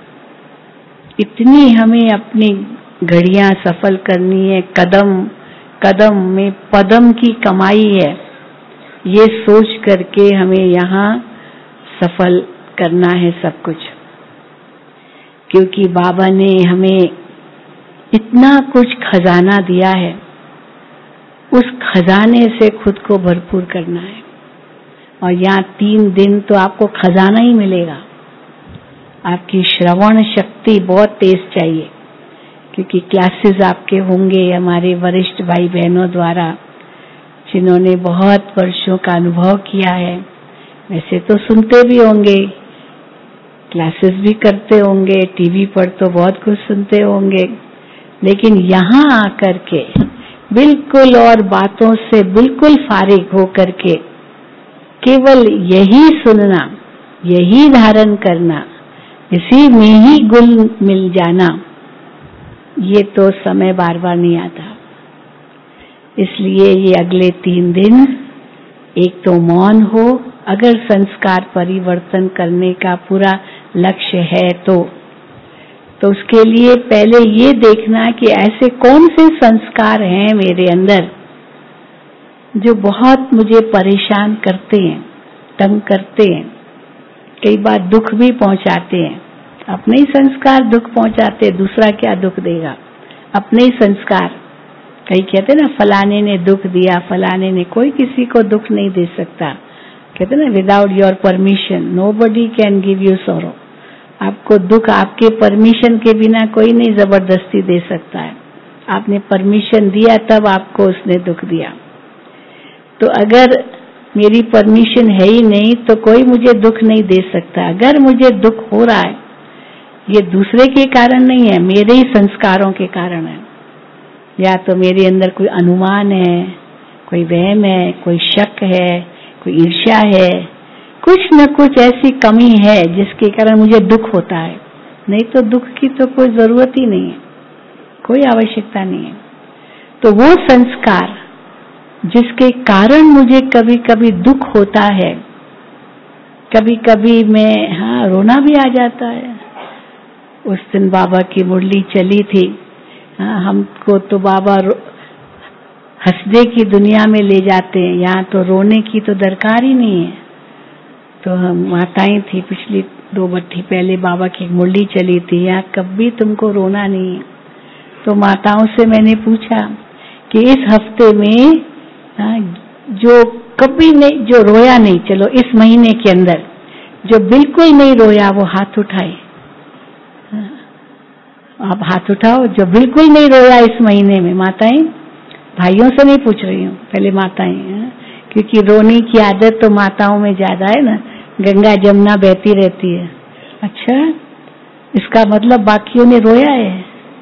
इतनी हमें अपनी घड़ियां सफल करनी है। कदम कदम में पदम की कमाई है, ये सोच करके हमें यहाँ सफल करना है सब कुछ। क्योंकि बाबा ने हमें इतना कुछ खजाना दिया है, उस खजाने से खुद को भरपूर करना है। और यहाँ 3 दिन तो आपको खजाना ही मिलेगा। आपकी श्रवण शक्ति बहुत तेज चाहिए, क्योंकि क्लासेस आपके होंगे हमारे वरिष्ठ भाई बहनों द्वारा, जिन्होंने बहुत वर्षों का अनुभव किया है। वैसे तो सुनते भी होंगे, क्लासेस भी करते होंगे, टीवी पर तो बहुत कुछ सुनते होंगे, लेकिन यहाँ आकर के बिल्कुल और बातों से बिल्कुल फारिग होकर के केवल यही सुनना, यही धारण करना, इसी में ही गुण मिल जाना, ये तो समय बार बार नहीं आता। इसलिए ये अगले 3 दिन एक तो मौन हो, अगर संस्कार परिवर्तन करने का पूरा लक्ष्य है तो उसके लिए पहले ये देखना कि ऐसे कौन से संस्कार हैं मेरे अंदर जो बहुत मुझे परेशान करते हैं, तंग करते हैं, कई बार दुख भी पहुंचाते हैं। अपने ही संस्कार दुख पहुंचाते, दूसरा क्या दुख देगा? अपने ही संस्कार। कई कहते ना फलाने ने दुख दिया, फलाने ने, कोई किसी को दुख नहीं दे सकता। कहते ना without your permission nobody can give you sorrow. आपको दुख आपके परमिशन के बिना कोई नहीं जबरदस्ती दे सकता है। आपने परमिशन दिया तब आपको उसने दुख दिया। तो अगर मेरी परमिशन है ही नहीं तो कोई मुझे दुख नहीं दे सकता। अगर मुझे दुख हो रहा है, ये दूसरे के कारण नहीं है, मेरे ही संस्कारों के कारण है। या तो मेरे अंदर कोई अनुमान है, कोई वहम है, कोई शक है, कोई ईर्ष्या है, कुछ न कुछ ऐसी कमी है जिसके कारण मुझे दुख होता है। नहीं तो दुख की तो कोई जरूरत ही नहीं है, कोई आवश्यकता नहीं है। तो वो संस्कार जिसके कारण मुझे कभी कभी दुख होता है, कभी कभी मैं रोना भी आ जाता है। उस दिन बाबा की मुरली चली थी, हमको तो बाबा हंसने की दुनिया में ले जाते हैं, यहाँ तो रोने की तो दरकार ही नहीं है। तो हम माताएं थी, पिछली 2 मट्ठी पहले बाबा की मुरली चली थी, यहाँ कभी तुमको रोना नहीं है। तो माताओं से मैंने पूछा कि इस हफ्ते में जो कभी नहीं, जो रोया नहीं, चलो इस महीने के अंदर जो बिल्कुल नहीं रोया वो हाथ उठाए। आप हाथ उठाओ जो बिल्कुल नहीं रोया इस महीने में। माताएं, भाइयों से नहीं पूछ रही हूँ, पहले माताएं, क्योंकि रोने की आदत तो माताओं में ज्यादा है ना, गंगा जमुना बहती रहती है। अच्छा, इसका मतलब बाकियों ने रोया है?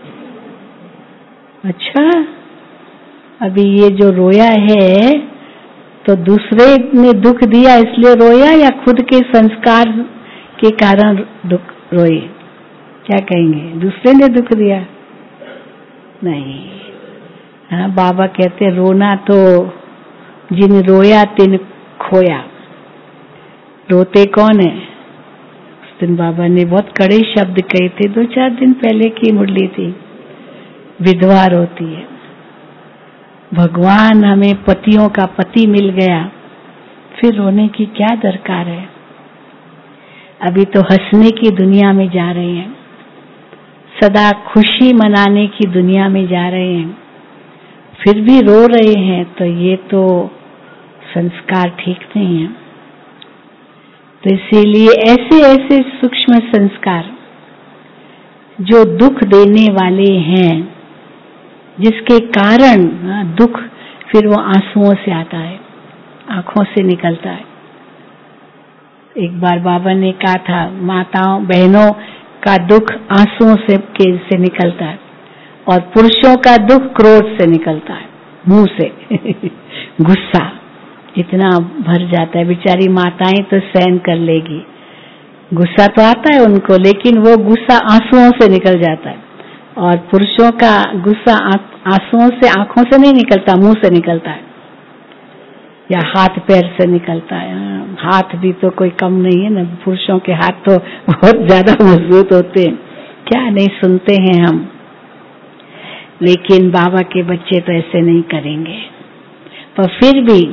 अच्छा, अभी ये जो रोया है तो दूसरे ने दुख दिया इसलिए रोया या खुद के संस्कार के कारण दुख रोए? क्या कहेंगे? दूसरे ने दुख दिया? नहीं। बाबा कहते रोना तो जिन रोया तिन खोया। रोते कौन है? उस दिन बाबा ने बहुत कड़े शब्द कहे थे, 2-4 दिन पहले की मुरली थी। विधवा रोती है। भगवान हमें पतियों का पति मिल गया, फिर रोने की क्या दरकार है? अभी तो हंसने की दुनिया में जा रहे हैं, सदा खुशी मनाने की दुनिया में जा रहे हैं, फिर भी रो रहे हैं, तो ये तो संस्कार ठीक नहीं है। तो इसीलिए ऐसे ऐसे सूक्ष्म संस्कार जो दुख देने वाले हैं, जिसके कारण दुख फिर वो आंसुओं से आता है, आंखों से निकलता है। एक बार बाबा ने कहा था, माताओं बहनों का दुख आंसुओं से निकलता है, और पुरुषों का दुख क्रोध से निकलता है, मुंह से गुस्सा इतना भर जाता है। बेचारी माताएं तो सहन कर लेगी, गुस्सा तो आता है उनको, लेकिन वो गुस्सा आंसुओं से निकल जाता है। और पुरुषों का गुस्सा आंसुओं से, आंखों से नहीं निकलता, मुंह से निकलता है या हाथ पैर से निकलता है। हाथ भी तो कोई कम नहीं है ना, पुरुषों के हाथ तो बहुत ज्यादा मजबूत होते हैं, क्या नहीं सुनते हैं हम। लेकिन बाबा के बच्चे तो ऐसे नहीं करेंगे। पर फिर भी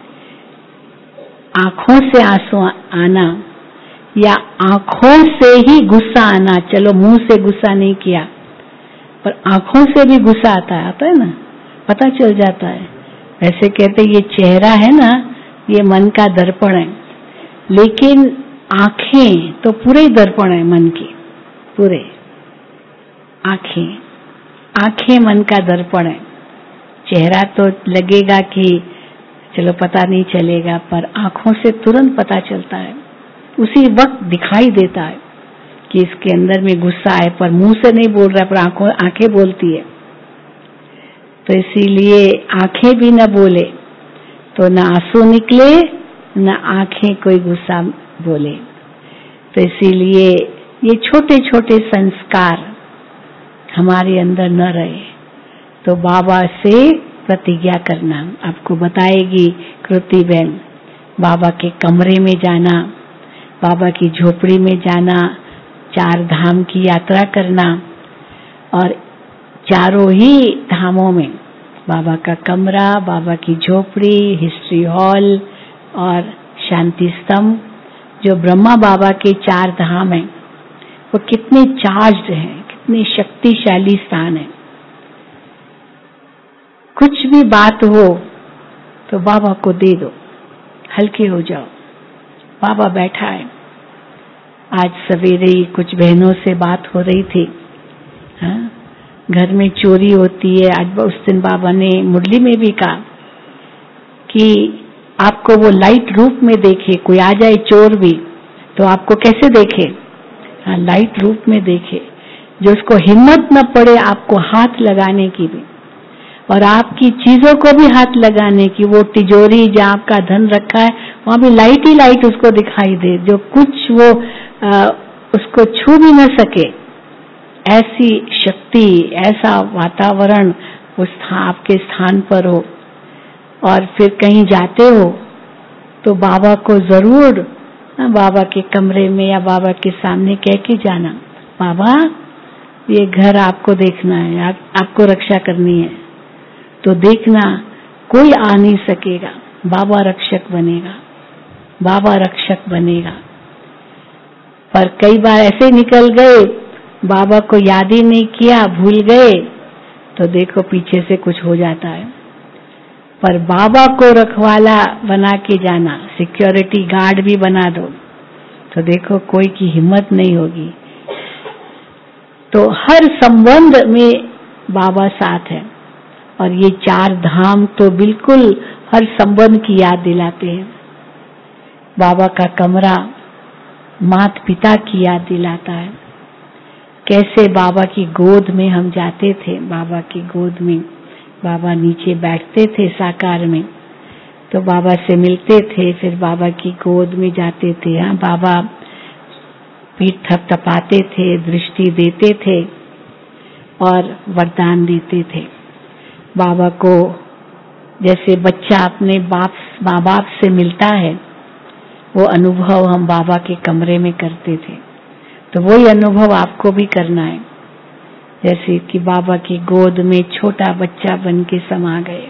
आंखों से आंसू आना या आंखों से ही गुस्सा आना, चलो मुंह से गुस्सा नहीं किया, पर आंखों से भी गुस्सा आता है ना, पता चल जाता है। ऐसे कहते ये चेहरा है ना, ये मन का दर्पण है, लेकिन आंखें तो पूरे दर्पण है मन की, पूरे आंखें मन का दर्पण है। चेहरा तो लगेगा कि चलो पता नहीं चलेगा, पर आंखों से तुरंत पता चलता है, उसी वक्त दिखाई देता है कि इसके अंदर में गुस्सा है, पर मुंह से नहीं बोल रहा, पर आंखें बोलती है। तो इसीलिए आंखें भी न बोले तो न आंसू निकले, न आंखें कोई गुस्सा बोले। तो इसीलिए ये छोटे छोटे संस्कार हमारे अंदर न रहे। तो बाबा से प्रतिज्ञा करना, आपको बताएगी कृति बहन, बाबा के कमरे में जाना, बाबा की झोपड़ी में जाना, 4 धाम की यात्रा करना, और चारों ही धामों में बाबा का कमरा, बाबा की झोपड़ी, हिस्ट्री हॉल और शांति स्तंभ, जो ब्रह्मा बाबा के 4 धाम हैं, वो कितने चार्ज्ड हैं, कितने शक्तिशाली स्थान है। कुछ भी बात हो तो बाबा को दे दो, हल्के हो जाओ, बाबा बैठा है। आज सवेरे ही कुछ बहनों से बात हो रही थी, हाँ? घर में चोरी होती है। आज उस दिन बाबा ने मुरली में भी कहा कि आपको वो लाइट रूप में देखे, कोई आ जाए चोर भी तो आपको कैसे देखे, हाँ, लाइट रूप में देखे, जो उसको हिम्मत न पड़े आपको हाथ लगाने की भी, और आपकी चीजों को भी हाथ लगाने की। वो तिजोरी जहाँ आपका धन रखा है, वहां भी लाइट ही लाइट उसको दिखाई दे, जो कुछ वो उसको छू भी न सके, ऐसी शक्ति, ऐसा वातावरण उस आपके स्थान पर हो। और फिर कहीं जाते हो तो बाबा को जरूर बाबा के कमरे में या बाबा के सामने कह के जाना, बाबा ये घर आपको देखना है, आपको रक्षा करनी है। तो देखना कोई आ नहीं सकेगा, बाबा रक्षक बनेगा, बाबा रक्षक बनेगा। पर कई बार ऐसे निकल गए, बाबा को याद ही नहीं किया, भूल गए, तो देखो पीछे से कुछ हो जाता है। पर बाबा को रखवाला बना के जाना, सिक्योरिटी गार्ड भी बना दो, तो देखो कोई की हिम्मत नहीं होगी। तो हर संबंध में बाबा साथ है, और ये 4 धाम तो बिल्कुल हर संबंध की याद दिलाते हैं। बाबा का कमरा माता पिता की याद दिलाता है, कैसे बाबा की गोद में हम जाते थे, बाबा की गोद में बाबा नीचे बैठते थे साकार में, तो बाबा से मिलते थे, फिर बाबा की गोद में जाते थे। हाँ, बाबा पीठ थपथपाते थे, दृष्टि देते थे और वरदान देते थे। बाबा को जैसे बच्चा अपने माँ बाप से मिलता है, वो अनुभव हम बाबा के कमरे में करते थे। तो वही अनुभव आपको भी करना है, जैसे कि बाबा की गोद में छोटा बच्चा बन के समा गए।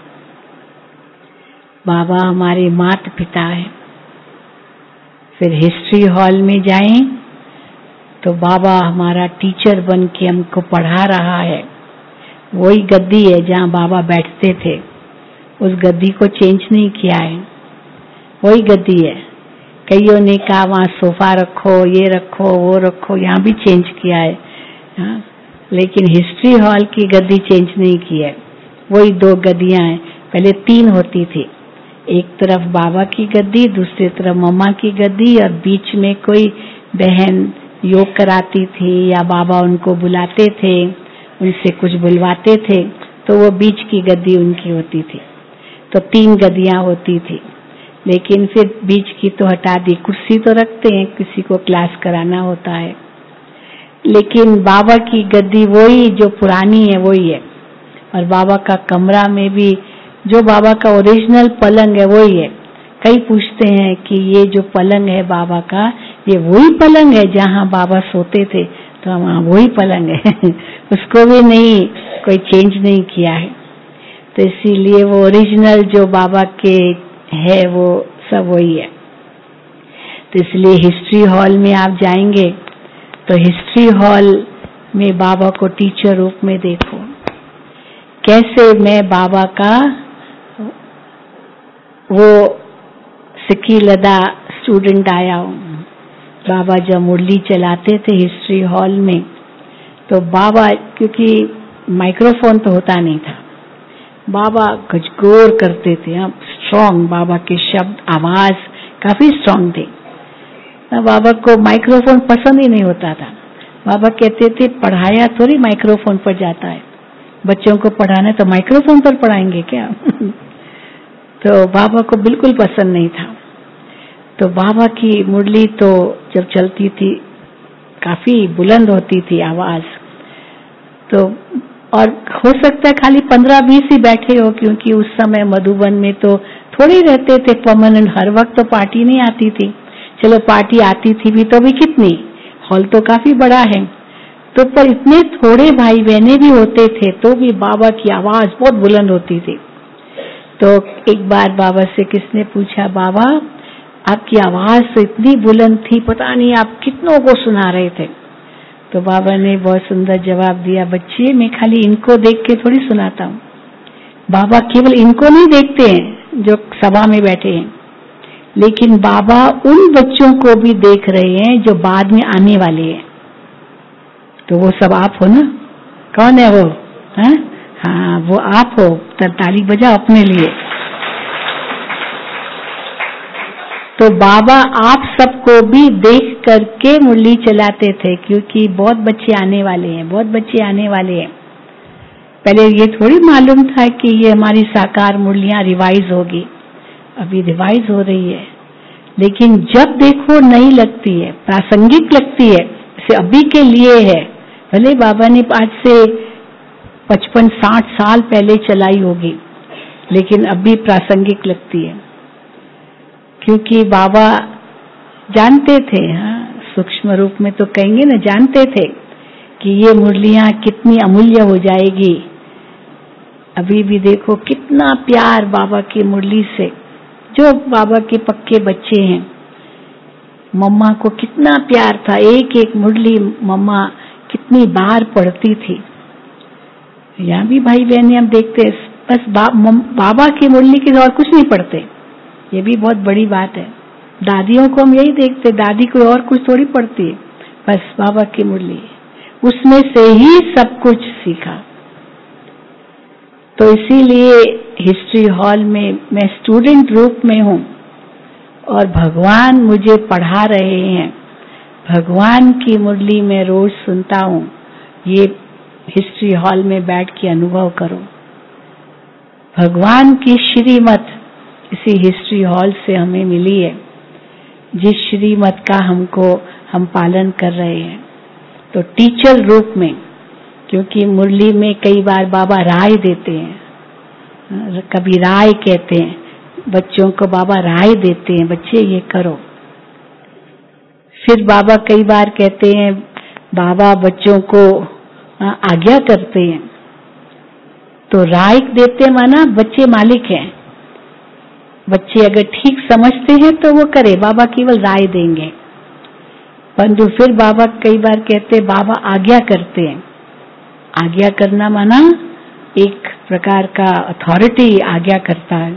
बाबा हमारे माता पिता है। फिर हिस्ट्री हॉल में जाएं तो बाबा हमारा टीचर बन के हमको पढ़ा रहा है। वही गद्दी है जहाँ बाबा बैठते थे, उस गद्दी को चेंज नहीं किया है, वही गद्दी है। कईयों ने कहा वहाँ सोफा रखो, ये रखो, वो रखो, यहाँ भी चेंज किया है, हाँ? लेकिन हिस्ट्री हॉल की गद्दी चेंज नहीं की है, वही 2 गद्दियाँ हैं। पहले 3 होती थी, एक तरफ बाबा की गद्दी, दूसरी तरफ मम्मा की गद्दी, और बीच में कोई बहन योग कराती थी या बाबा उनको बुलाते थे, उनसे कुछ बुलवाते थे, तो वो बीच की गद्दी उनकी होती थी। तो 3 गद्दियाँ होती थी, लेकिन फिर बीच की तो हटा दी। कुर्सी तो रखते हैं, किसी को क्लास कराना होता है, लेकिन बाबा की गद्दी वही जो पुरानी है वही है। और बाबा का कमरा में भी जो बाबा का ओरिजिनल पलंग है वही है। कई पूछते हैं कि ये जो पलंग है बाबा का, ये वही पलंग है जहाँ बाबा सोते थे? तो हाँ, वही पलंग है उसको भी नहीं कोई चेंज नहीं किया है। तो इसीलिए वो ओरिजिनल जो बाबा के है वो सब वही है। तो इसलिए हिस्ट्री हॉल में आप जाएंगे तो हिस्ट्री हॉल में बाबा को टीचर रूप में देखो। कैसे मैं बाबा का वो सिक्की लदा स्टूडेंट आया हूँ। बाबा जब मुरली चलाते थे हिस्ट्री हॉल में, तो बाबा, क्योंकि माइक्रोफोन तो होता नहीं था, बाबा गजगोर करते थे। हम स्ट्रॉन्ग, बाबा के शब्द आवाज काफी स्ट्रॉन्ग थे। बाबा को माइक्रोफोन पसंद ही नहीं होता था। बाबा कहते थे पढ़ाया थोड़ी माइक्रोफोन पर जाता है, बच्चों को पढ़ाना तो माइक्रोफोन पर पढ़ाएंगे क्या तो बाबा को बिल्कुल पसंद नहीं था। तो बाबा की मुरली तो जब चलती थी काफी बुलंद होती थी आवाज। तो और हो सकता है खाली 15-20 ही बैठे हो, क्योंकि उस समय मधुबन में तो थोड़े रहते थे परमानेंट, हर वक्त तो पार्टी नहीं आती थी। चलो पार्टी आती थी भी तो भी कितनी, हॉल तो काफी बड़ा है, तो पर इतने थोड़े भाई बहने भी होते थे तो भी बाबा की आवाज बहुत बुलंद होती थी। तो एक बार बाबा से किसने पूछा, बाबा आपकी आवाज तो इतनी बुलंद थी, पता नहीं आप कितनों को सुना रहे थे। तो बाबा ने बहुत सुंदर जवाब दिया, बच्चे मैं खाली इनको देख के थोड़ी सुनाता हूँ। बाबा केवल इनको नहीं देखते हैं जो सभा में बैठे हैं, लेकिन बाबा उन बच्चों को भी देख रहे हैं जो बाद में आने वाले हैं। तो वो सब आप हो ना? कौन है वो? है? हाँ, वो आप हो। ताली बजाओ अपने लिए। तो बाबा आप सबको भी देख करके मुरली चलाते थे, क्योंकि बहुत बच्चे आने वाले हैं, बहुत बच्चे आने वाले हैं। पहले ये थोड़ी मालूम था कि ये हमारी साकार मुरलियां रिवाइज होगी, अभी रिवाइज हो रही है, लेकिन जब देखो नई लगती है, प्रासंगिक लगती है, इसे अभी के लिए है। भले बाबा ने आज से 55-60 साल पहले चलाई होगी, लेकिन अभी प्रासंगिक लगती है, क्योंकि बाबा जानते थे, हाँ, सूक्ष्म रूप में तो कहेंगे ना, जानते थे कि ये मुरलियां कितनी अमूल्य हो जाएगी। अभी भी देखो कितना प्यार बाबा की मुरली से, जो बाबा के पक्के बच्चे हैं, मम्मा को कितना प्यार था, एक एक मुरली मम्मा कितनी बार पढ़ती थी। यहाँ भी भाई बहने हम देखते हैं, बस बाबा की मुरली की और कुछ नहीं पढ़ते, ये भी बहुत बड़ी बात है। दादियों को हम यही देखते, दादी कोई और कुछ थोड़ी पढ़ती है, बस बाबा की मुरली, उसमें से ही सब कुछ सीखा। तो इसीलिए हिस्ट्री हॉल में मैं स्टूडेंट रूप में हूँ और भगवान मुझे पढ़ा रहे हैं। भगवान की मुरली मैं रोज सुनता हूँ। ये हिस्ट्री हॉल में बैठ के अनुभव करो। भगवान की श्रीमत इसी हिस्ट्री हॉल से हमें मिली है, जिस श्रीमत का हम पालन कर रहे हैं। तो टीचर रूप में, क्योंकि मुरली में कई बार बाबा राय देते हैं, कभी राय कहते हैं, बच्चों को बाबा राय देते हैं, बच्चे ये करो। फिर बाबा कई बार कहते हैं, बाबा बच्चों को आज्ञा करते हैं। तो राय देते माना बच्चे मालिक हैं, बच्चे अगर ठीक समझते हैं तो वो करे, बाबा केवल राय देंगे। परंतु फिर बाबा कई बार कहते बाबा आज्ञा करते हैं। आज्ञा करना माना एक प्रकार का अथॉरिटी आज्ञा करता है।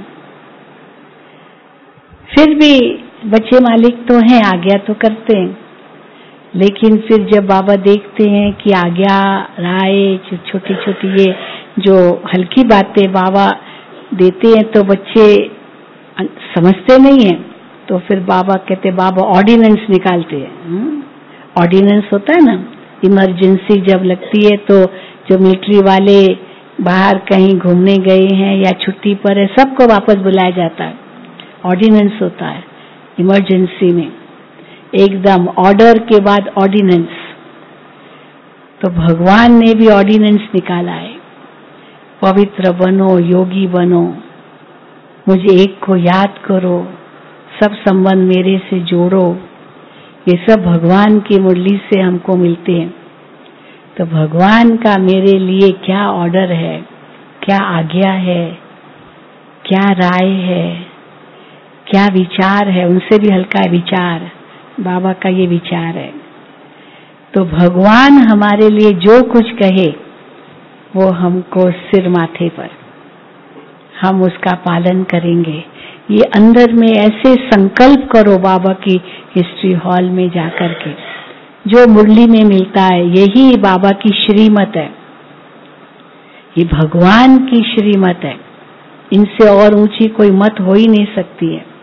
फिर भी बच्चे मालिक तो हैं, आज्ञा तो करते हैं, लेकिन फिर जब बाबा देखते हैं कि आज्ञा राय छोटी छोटी ये जो हल्की बातें बाबा देते हैं तो बच्चे समझते नहीं हैं, तो फिर बाबा कहते बाबा ऑर्डिनेंस निकालते हैं। ऑर्डिनेंस होता है ना, इमरजेंसी जब लगती है तो जो मिलिट्री वाले बाहर कहीं घूमने गए हैं या छुट्टी पर है सबको वापस बुलाया जाता है। ऑर्डिनेंस होता है इमरजेंसी में, एकदम ऑर्डर के बाद ऑर्डिनेंस। तो भगवान ने भी ऑर्डिनेंस निकाला है, पवित्र बनो, योगी बनो, मुझे एक को याद करो, सब संबंध मेरे से जोड़ो। ये सब भगवान की मुरली से हमको मिलते हैं। तो भगवान का मेरे लिए क्या ऑर्डर है, क्या आज्ञा है, क्या राय है, क्या विचार है, उनसे भी हल्का विचार बाबा का ये विचार है। तो भगवान हमारे लिए जो कुछ कहे वो हमको सिर माथे पर, हम उसका पालन करेंगे। ये अंदर में ऐसे संकल्प करो बाबा की हिस्ट्री हॉल में जाकर के, जो मुरली में मिलता है यही बाबा की श्रीमत है, ये भगवान की श्रीमत है, इनसे और ऊंची कोई मत हो ही नहीं सकती है।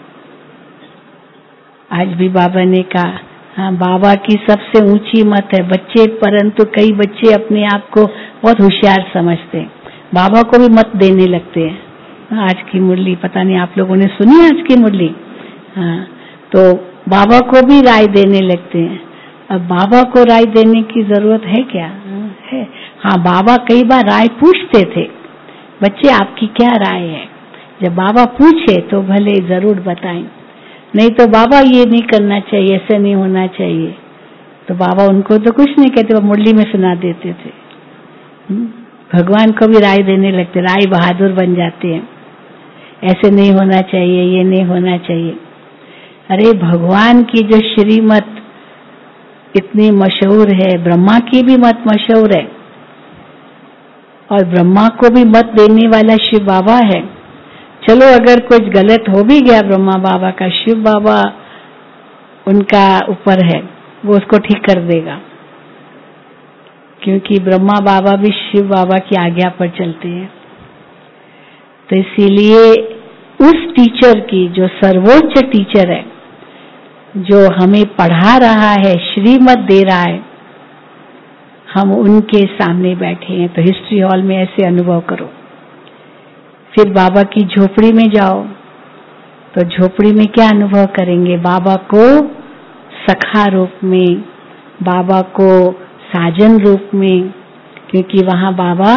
आज भी बाबा ने कहा हाँ बाबा की सबसे ऊंची मत है बच्चे, परंतु कई बच्चे अपने आप को बहुत होशियार समझते हैं, बाबा को भी मत देने लगते हैं। आज की मुरली पता नहीं आप लोगों ने सुनी आज की मुरली? हाँ, तो बाबा को भी राय देने लगते हैं। अब बाबा को राय देने की जरूरत है क्या? है। हाँ, बाबा कई बार राय पूछते थे, बच्चे आपकी क्या राय है? जब बाबा पूछे तो भले जरूर बताएं, नहीं तो बाबा ये नहीं करना चाहिए, ऐसे नहीं होना चाहिए, तो बाबा उनको तो कुछ नहीं कहते, वो मुरली में सुना देते थे। भगवान को भी राय देने लगते, राय बहादुर बन जाते हैं, ऐसे नहीं होना चाहिए, ये नहीं होना चाहिए। अरे भगवान की जो श्रीमत इतनी मशहूर है, ब्रह्मा की भी मत मशहूर है, और ब्रह्मा को भी मत देने वाला शिव बाबा है। चलो अगर कुछ गलत हो भी गया ब्रह्मा बाबा का, शिव बाबा उनका ऊपर है, वो उसको ठीक कर देगा, क्योंकि ब्रह्मा बाबा भी शिव बाबा की आज्ञा पर चलते हैं। तो इसीलिए उस टीचर की, जो सर्वोच्च टीचर है, जो हमें पढ़ा रहा है, श्रीमत दे रहा है, हम उनके सामने बैठे हैं। तो हिस्ट्री हॉल में ऐसे अनुभव करो। फिर बाबा की झोपड़ी में जाओ, तो झोपड़ी में क्या अनुभव करेंगे? बाबा को सखा रूप में, बाबा को साजन रूप में, क्योंकि वहां बाबा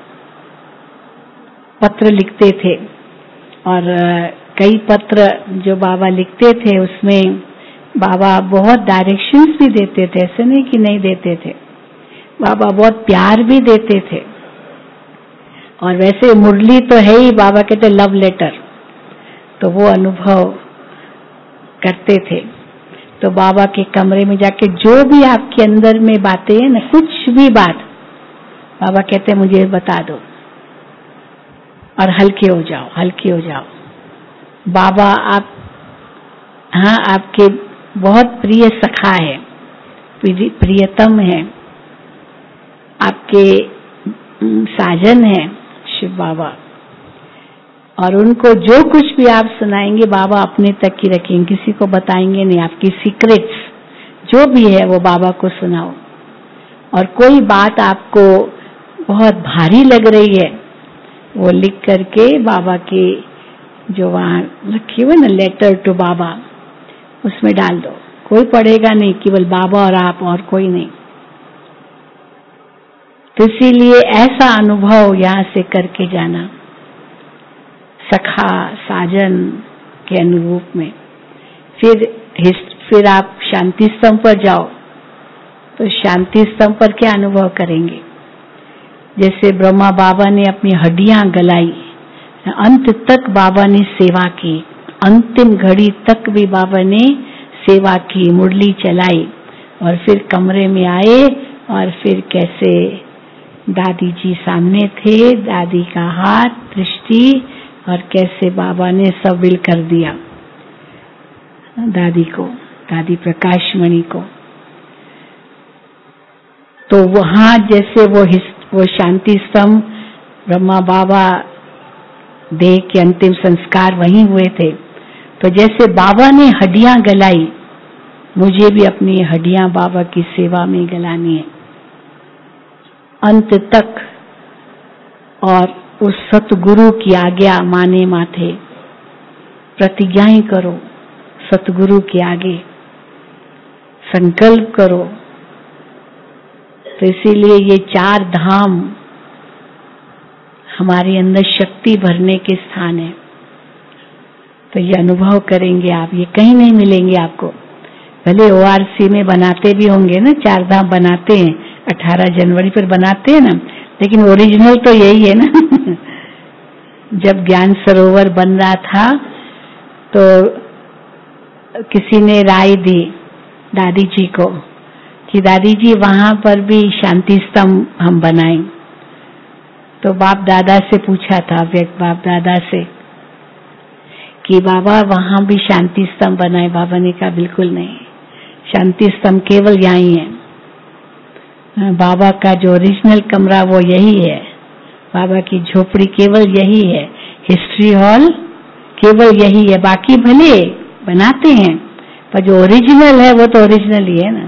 पत्र लिखते थे, और कई पत्र जो बाबा लिखते थे उसमें बाबा बहुत डायरेक्शंस भी देते थे, ऐसे नहीं कि नहीं देते थे, बाबा बहुत प्यार भी देते थे। और वैसे मुरली तो है ही, बाबा कहते लव लेटर, तो वो अनुभव करते थे। तो बाबा के कमरे में जाके जो भी आपके अंदर में बातें हैं ना, कुछ भी बात, बाबा कहते मुझे बता दो और हल्के हो जाओ, हल्के हो जाओ। बाबा आप, हाँ, आपके बहुत प्रिय सखा है, प्रियतम है, आपके साजन है शिव बाबा, और उनको जो कुछ भी आप सुनाएंगे बाबा अपने तक ही रखेंगे, किसी को बताएंगे नहीं। आपकी सीक्रेट्स जो भी है वो बाबा को सुनाओ। और कोई बात आपको बहुत भारी लग रही है, वो लिख करके बाबा के जो वहाँ लिखे हुए ना, लेटर टू बाबा, उसमें डाल दो। कोई पढ़ेगा नहीं, केवल बाबा और आप, और कोई नहीं। तो इसीलिए ऐसा अनुभव यहाँ से करके जाना, सखा साजन के अनुरूप में। फिर आप शांति स्तंभ पर जाओ, तो शांति स्तंभ पर क्या अनुभव करेंगे? जैसे ब्रह्मा बाबा ने अपनी हड्डियां गलाई, अंत तक बाबा ने सेवा की, अंतिम घड़ी तक भी बाबा ने सेवा की, मुरली चलाई, और फिर कमरे में आए और फिर कैसे दादी जी सामने थे, दादी का हाथ, दृष्टि, और कैसे बाबा ने सब विल कर दिया दादी को, दादी प्रकाशमणि को। तो वहां जैसे वो शांति स्तंभ, ब्रह्मा बाबा देह के अंतिम संस्कार वहीं हुए थे। तो जैसे बाबा ने हड्डियां गलाई, मुझे भी अपनी हड्डियां बाबा की सेवा में गलानी है अंत तक, और उस सतगुरु की आज्ञा माने माथे, प्रतिज्ञाएं करो सतगुरु के आगे, संकल्प करो। तो इसीलिए ये 4 धाम हमारे अंदर शक्ति भरने के स्थान है। तो ये अनुभव करेंगे आप, ये कहीं नहीं मिलेंगे आपको। भले ORC में बनाते भी होंगे ना, 4 धाम बनाते हैं, 18 जनवरी पर बनाते हैं ना, लेकिन ओरिजिनल तो यही है ना। जब ज्ञान सरोवर बन रहा था तो किसी ने राय दी दादी जी को कि दादी जी वहां पर भी शांति स्तंभ हम बनाएं। तो बाप दादा से पूछा था, व्यक्त बाप दादा से, कि बाबा वहां भी शांति स्तंभ बनाए। बाबा ने कहा बिल्कुल नहीं, शांति स्तंभ केवल यहीं है। बाबा का जो ओरिजिनल कमरा वो यही है, बाबा की झोपड़ी केवल यही है, हिस्ट्री हॉल केवल यही है। बाकी भले बनाते हैं पर जो ओरिजिनल है वो तो ओरिजिनल ही है ना,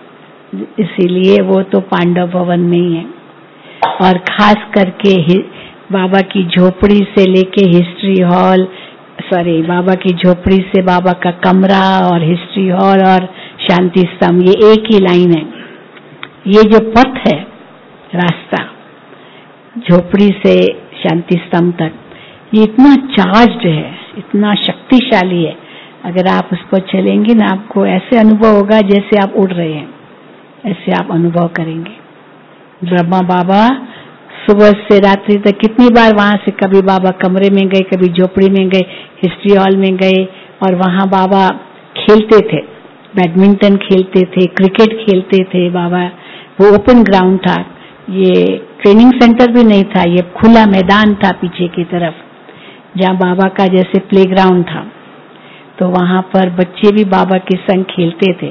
इसीलिए वो तो पांडव भवन में ही है। और खास करके बाबा की झोपड़ी से लेके हिस्ट्री हॉल, बाबा की झोपड़ी से बाबा का कमरा और हिस्ट्री हॉल और शांति स्तंभ, ये एक ही लाइन है। ये जो पथ है, रास्ता झोपड़ी से शांति स्तंभ तक, ये इतना चार्ज्ड है, इतना शक्तिशाली है। अगर आप उसको चलेंगे ना, आपको ऐसे अनुभव होगा जैसे आप उड़ रहे हैं, ऐसे आप अनुभव करेंगे। ब्रह्मा बाबा सुबह से रात्रि तक कितनी बार वहां से, कभी बाबा कमरे में गए, कभी झोपड़ी में गए, हिस्ट्री हॉल में गए, और वहां बाबा खेलते थे, बैडमिंटन खेलते थे, क्रिकेट खेलते थे। बाबा वो ओपन ग्राउंड था, ये ट्रेनिंग सेंटर भी नहीं था, ये खुला मैदान था पीछे की तरफ, जहाँ बाबा का जैसे प्लेग्राउंड था। तो वहां पर बच्चे भी बाबा के संग खेलते थे।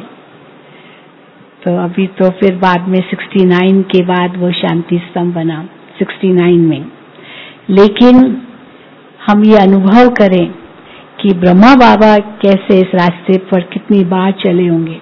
तो अभी तो फिर बाद में 69 के बाद वो शांति स्तंभ बना, 69 में। लेकिन हम ये अनुभव करें कि ब्रह्मा बाबा कैसे इस रास्ते पर कितनी बार चले होंगे।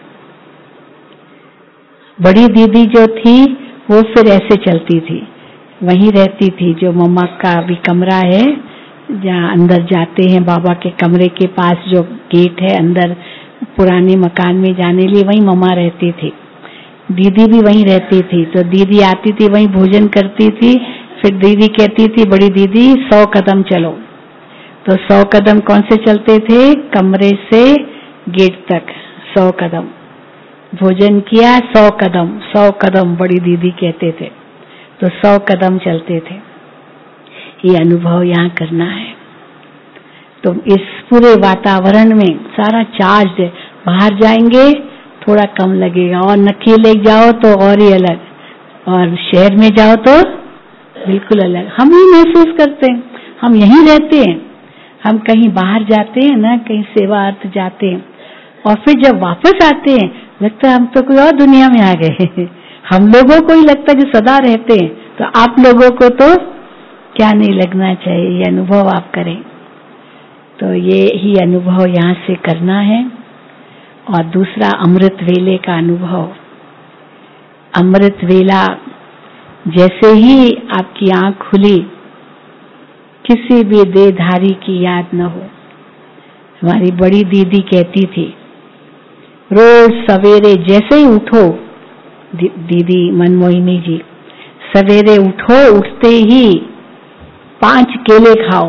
बड़ी दीदी जो थी वो फिर ऐसे चलती थी, वहीं रहती थी, जो मम्मा का भी कमरा है, जहाँ अंदर जाते हैं बाबा के कमरे के पास जो गेट है अंदर पुराने मकान में जाने लिए, वहीं मम्मा रहती थी। दीदी भी वहीं रहती थी। तो दीदी आती थी, वहीं भोजन करती थी। फिर दीदी कहती थी, बड़ी दीदी 100 कदम चलो। तो 100 कदम कौन से चलते थे? कमरे से गेट तक 100 कदम। भोजन किया 100 कदम, 100 कदम बड़ी दीदी कहते थे। तो 100 कदम चलते थे। ये अनुभव यहाँ करना है। तो इस पूरे वातावरण में सारा चार्ज, बाहर जाएंगे थोड़ा कम लगेगा, और नकेले जाओ तो और ही अलग, और शहर में जाओ तो बिल्कुल अलग। हम ही महसूस करते हैं, हम यहीं रहते हैं। हम कहीं बाहर जाते हैं ना, कहीं सेवा अर्थ जाते हैं, और फिर जब वापस आते हैं लगता है हम तो कोई और दुनिया में आ गए। हम लोगों को ही लगता है जो सदा रहते हैं, तो आप लोगों को तो क्या नहीं लगना चाहिए। ये अनुभव आप करें। तो ये ही अनुभव यहाँ से करना है। और दूसरा अमृत वेले का अनुभव। अमृत वेला जैसे ही आपकी आंख खुली, किसी भी देहधारी की याद न हो। हमारी बड़ी दीदी कहती थी, रोज सवेरे जैसे ही उठो, दीदी मनमोहिनी जी, सवेरे उठो, उठते ही 5 केले खाओ।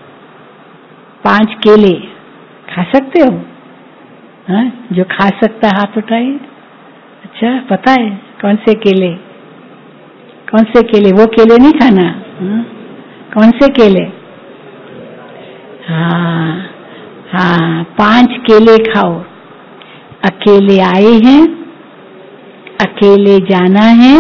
5 केले खा सकते हो? हाँ, जो खा सकता हाथ उठाइए। अच्छा, पता है कौन से केले? कौन से केले? वो केले नहीं खाना। हाँ? कौन से केले? हाँ, 5 केले खाओ। अकेले आए हैं अकेले जाना है,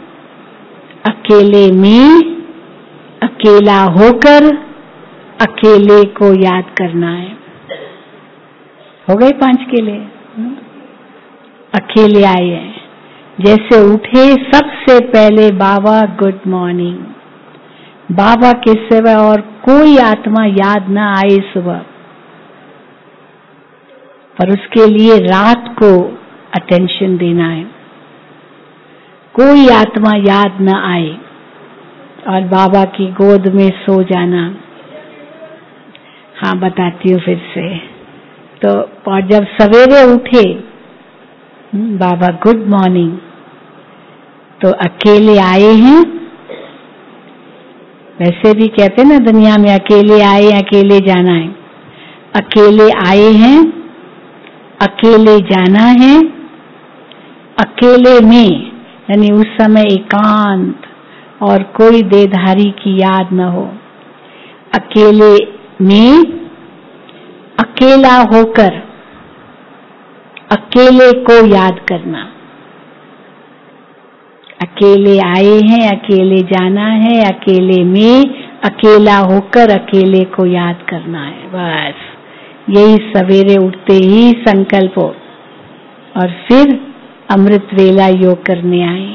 अकेले में, अकेला होकर अकेले को याद करना है। हो गए 5 केले। अकेले आए हैं, जैसे उठे सबसे पहले बाबा गुड मॉर्निंग। बाबा के सिवा और कोई आत्मा याद ना आए सुबह, पर उसके लिए रात को अटेंशन देना है। कोई आत्मा याद ना आए और बाबा की गोद में सो जाना। हाँ, बताती हूँ फिर से। तो और जब सवेरे उठे बाबा गुड मॉर्निंग, तो अकेले आए हैं। वैसे भी कहते हैं ना दुनिया में, अकेले आए अकेले जाना है। अकेले आए हैं, अकेले जाना है, अकेले में, यानी उस समय एकांत और कोई देहधारी की याद न हो। अकेले में, अकेला होकर अकेले को याद करना। अकेले आए हैं, अकेले जाना है, अकेले में, अकेला होकर अकेले को याद करना है। बस यही सवेरे उठते ही संकल्प हो। और फिर अमृत वेला योग करने आए।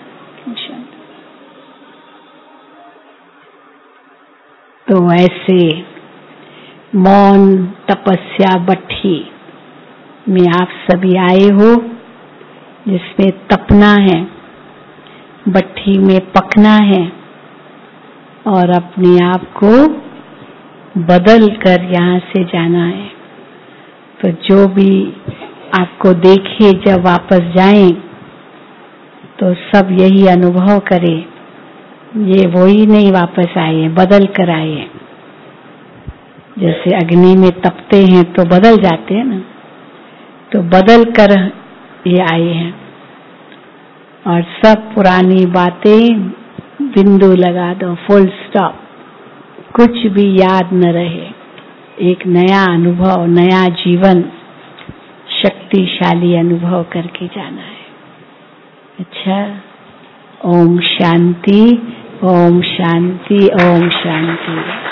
तो ऐसे मौन तपस्या भट्ठी में आप सभी आए हो, जिसमें तपना है, भट्ठी में पकना है और अपने आप को बदल कर यहाँ से जाना है। तो जो भी आपको देखे जब वापस जाएं, तो सब यही अनुभव करे, ये वही नहीं वापस आए हैं, बदल कर आए हैं। जैसे अग्नि में तपते हैं तो बदल जाते हैं ना, तो बदल कर ये आए हैं। और सब पुरानी बातें बिंदु लगा दो, फुल स्टॉप, कुछ भी याद न रहे। एक नया अनुभव, नया जीवन, शक्तिशाली अनुभव करके जाना है। अच्छा, ओम शांति, ओम शांति, ओम शांति।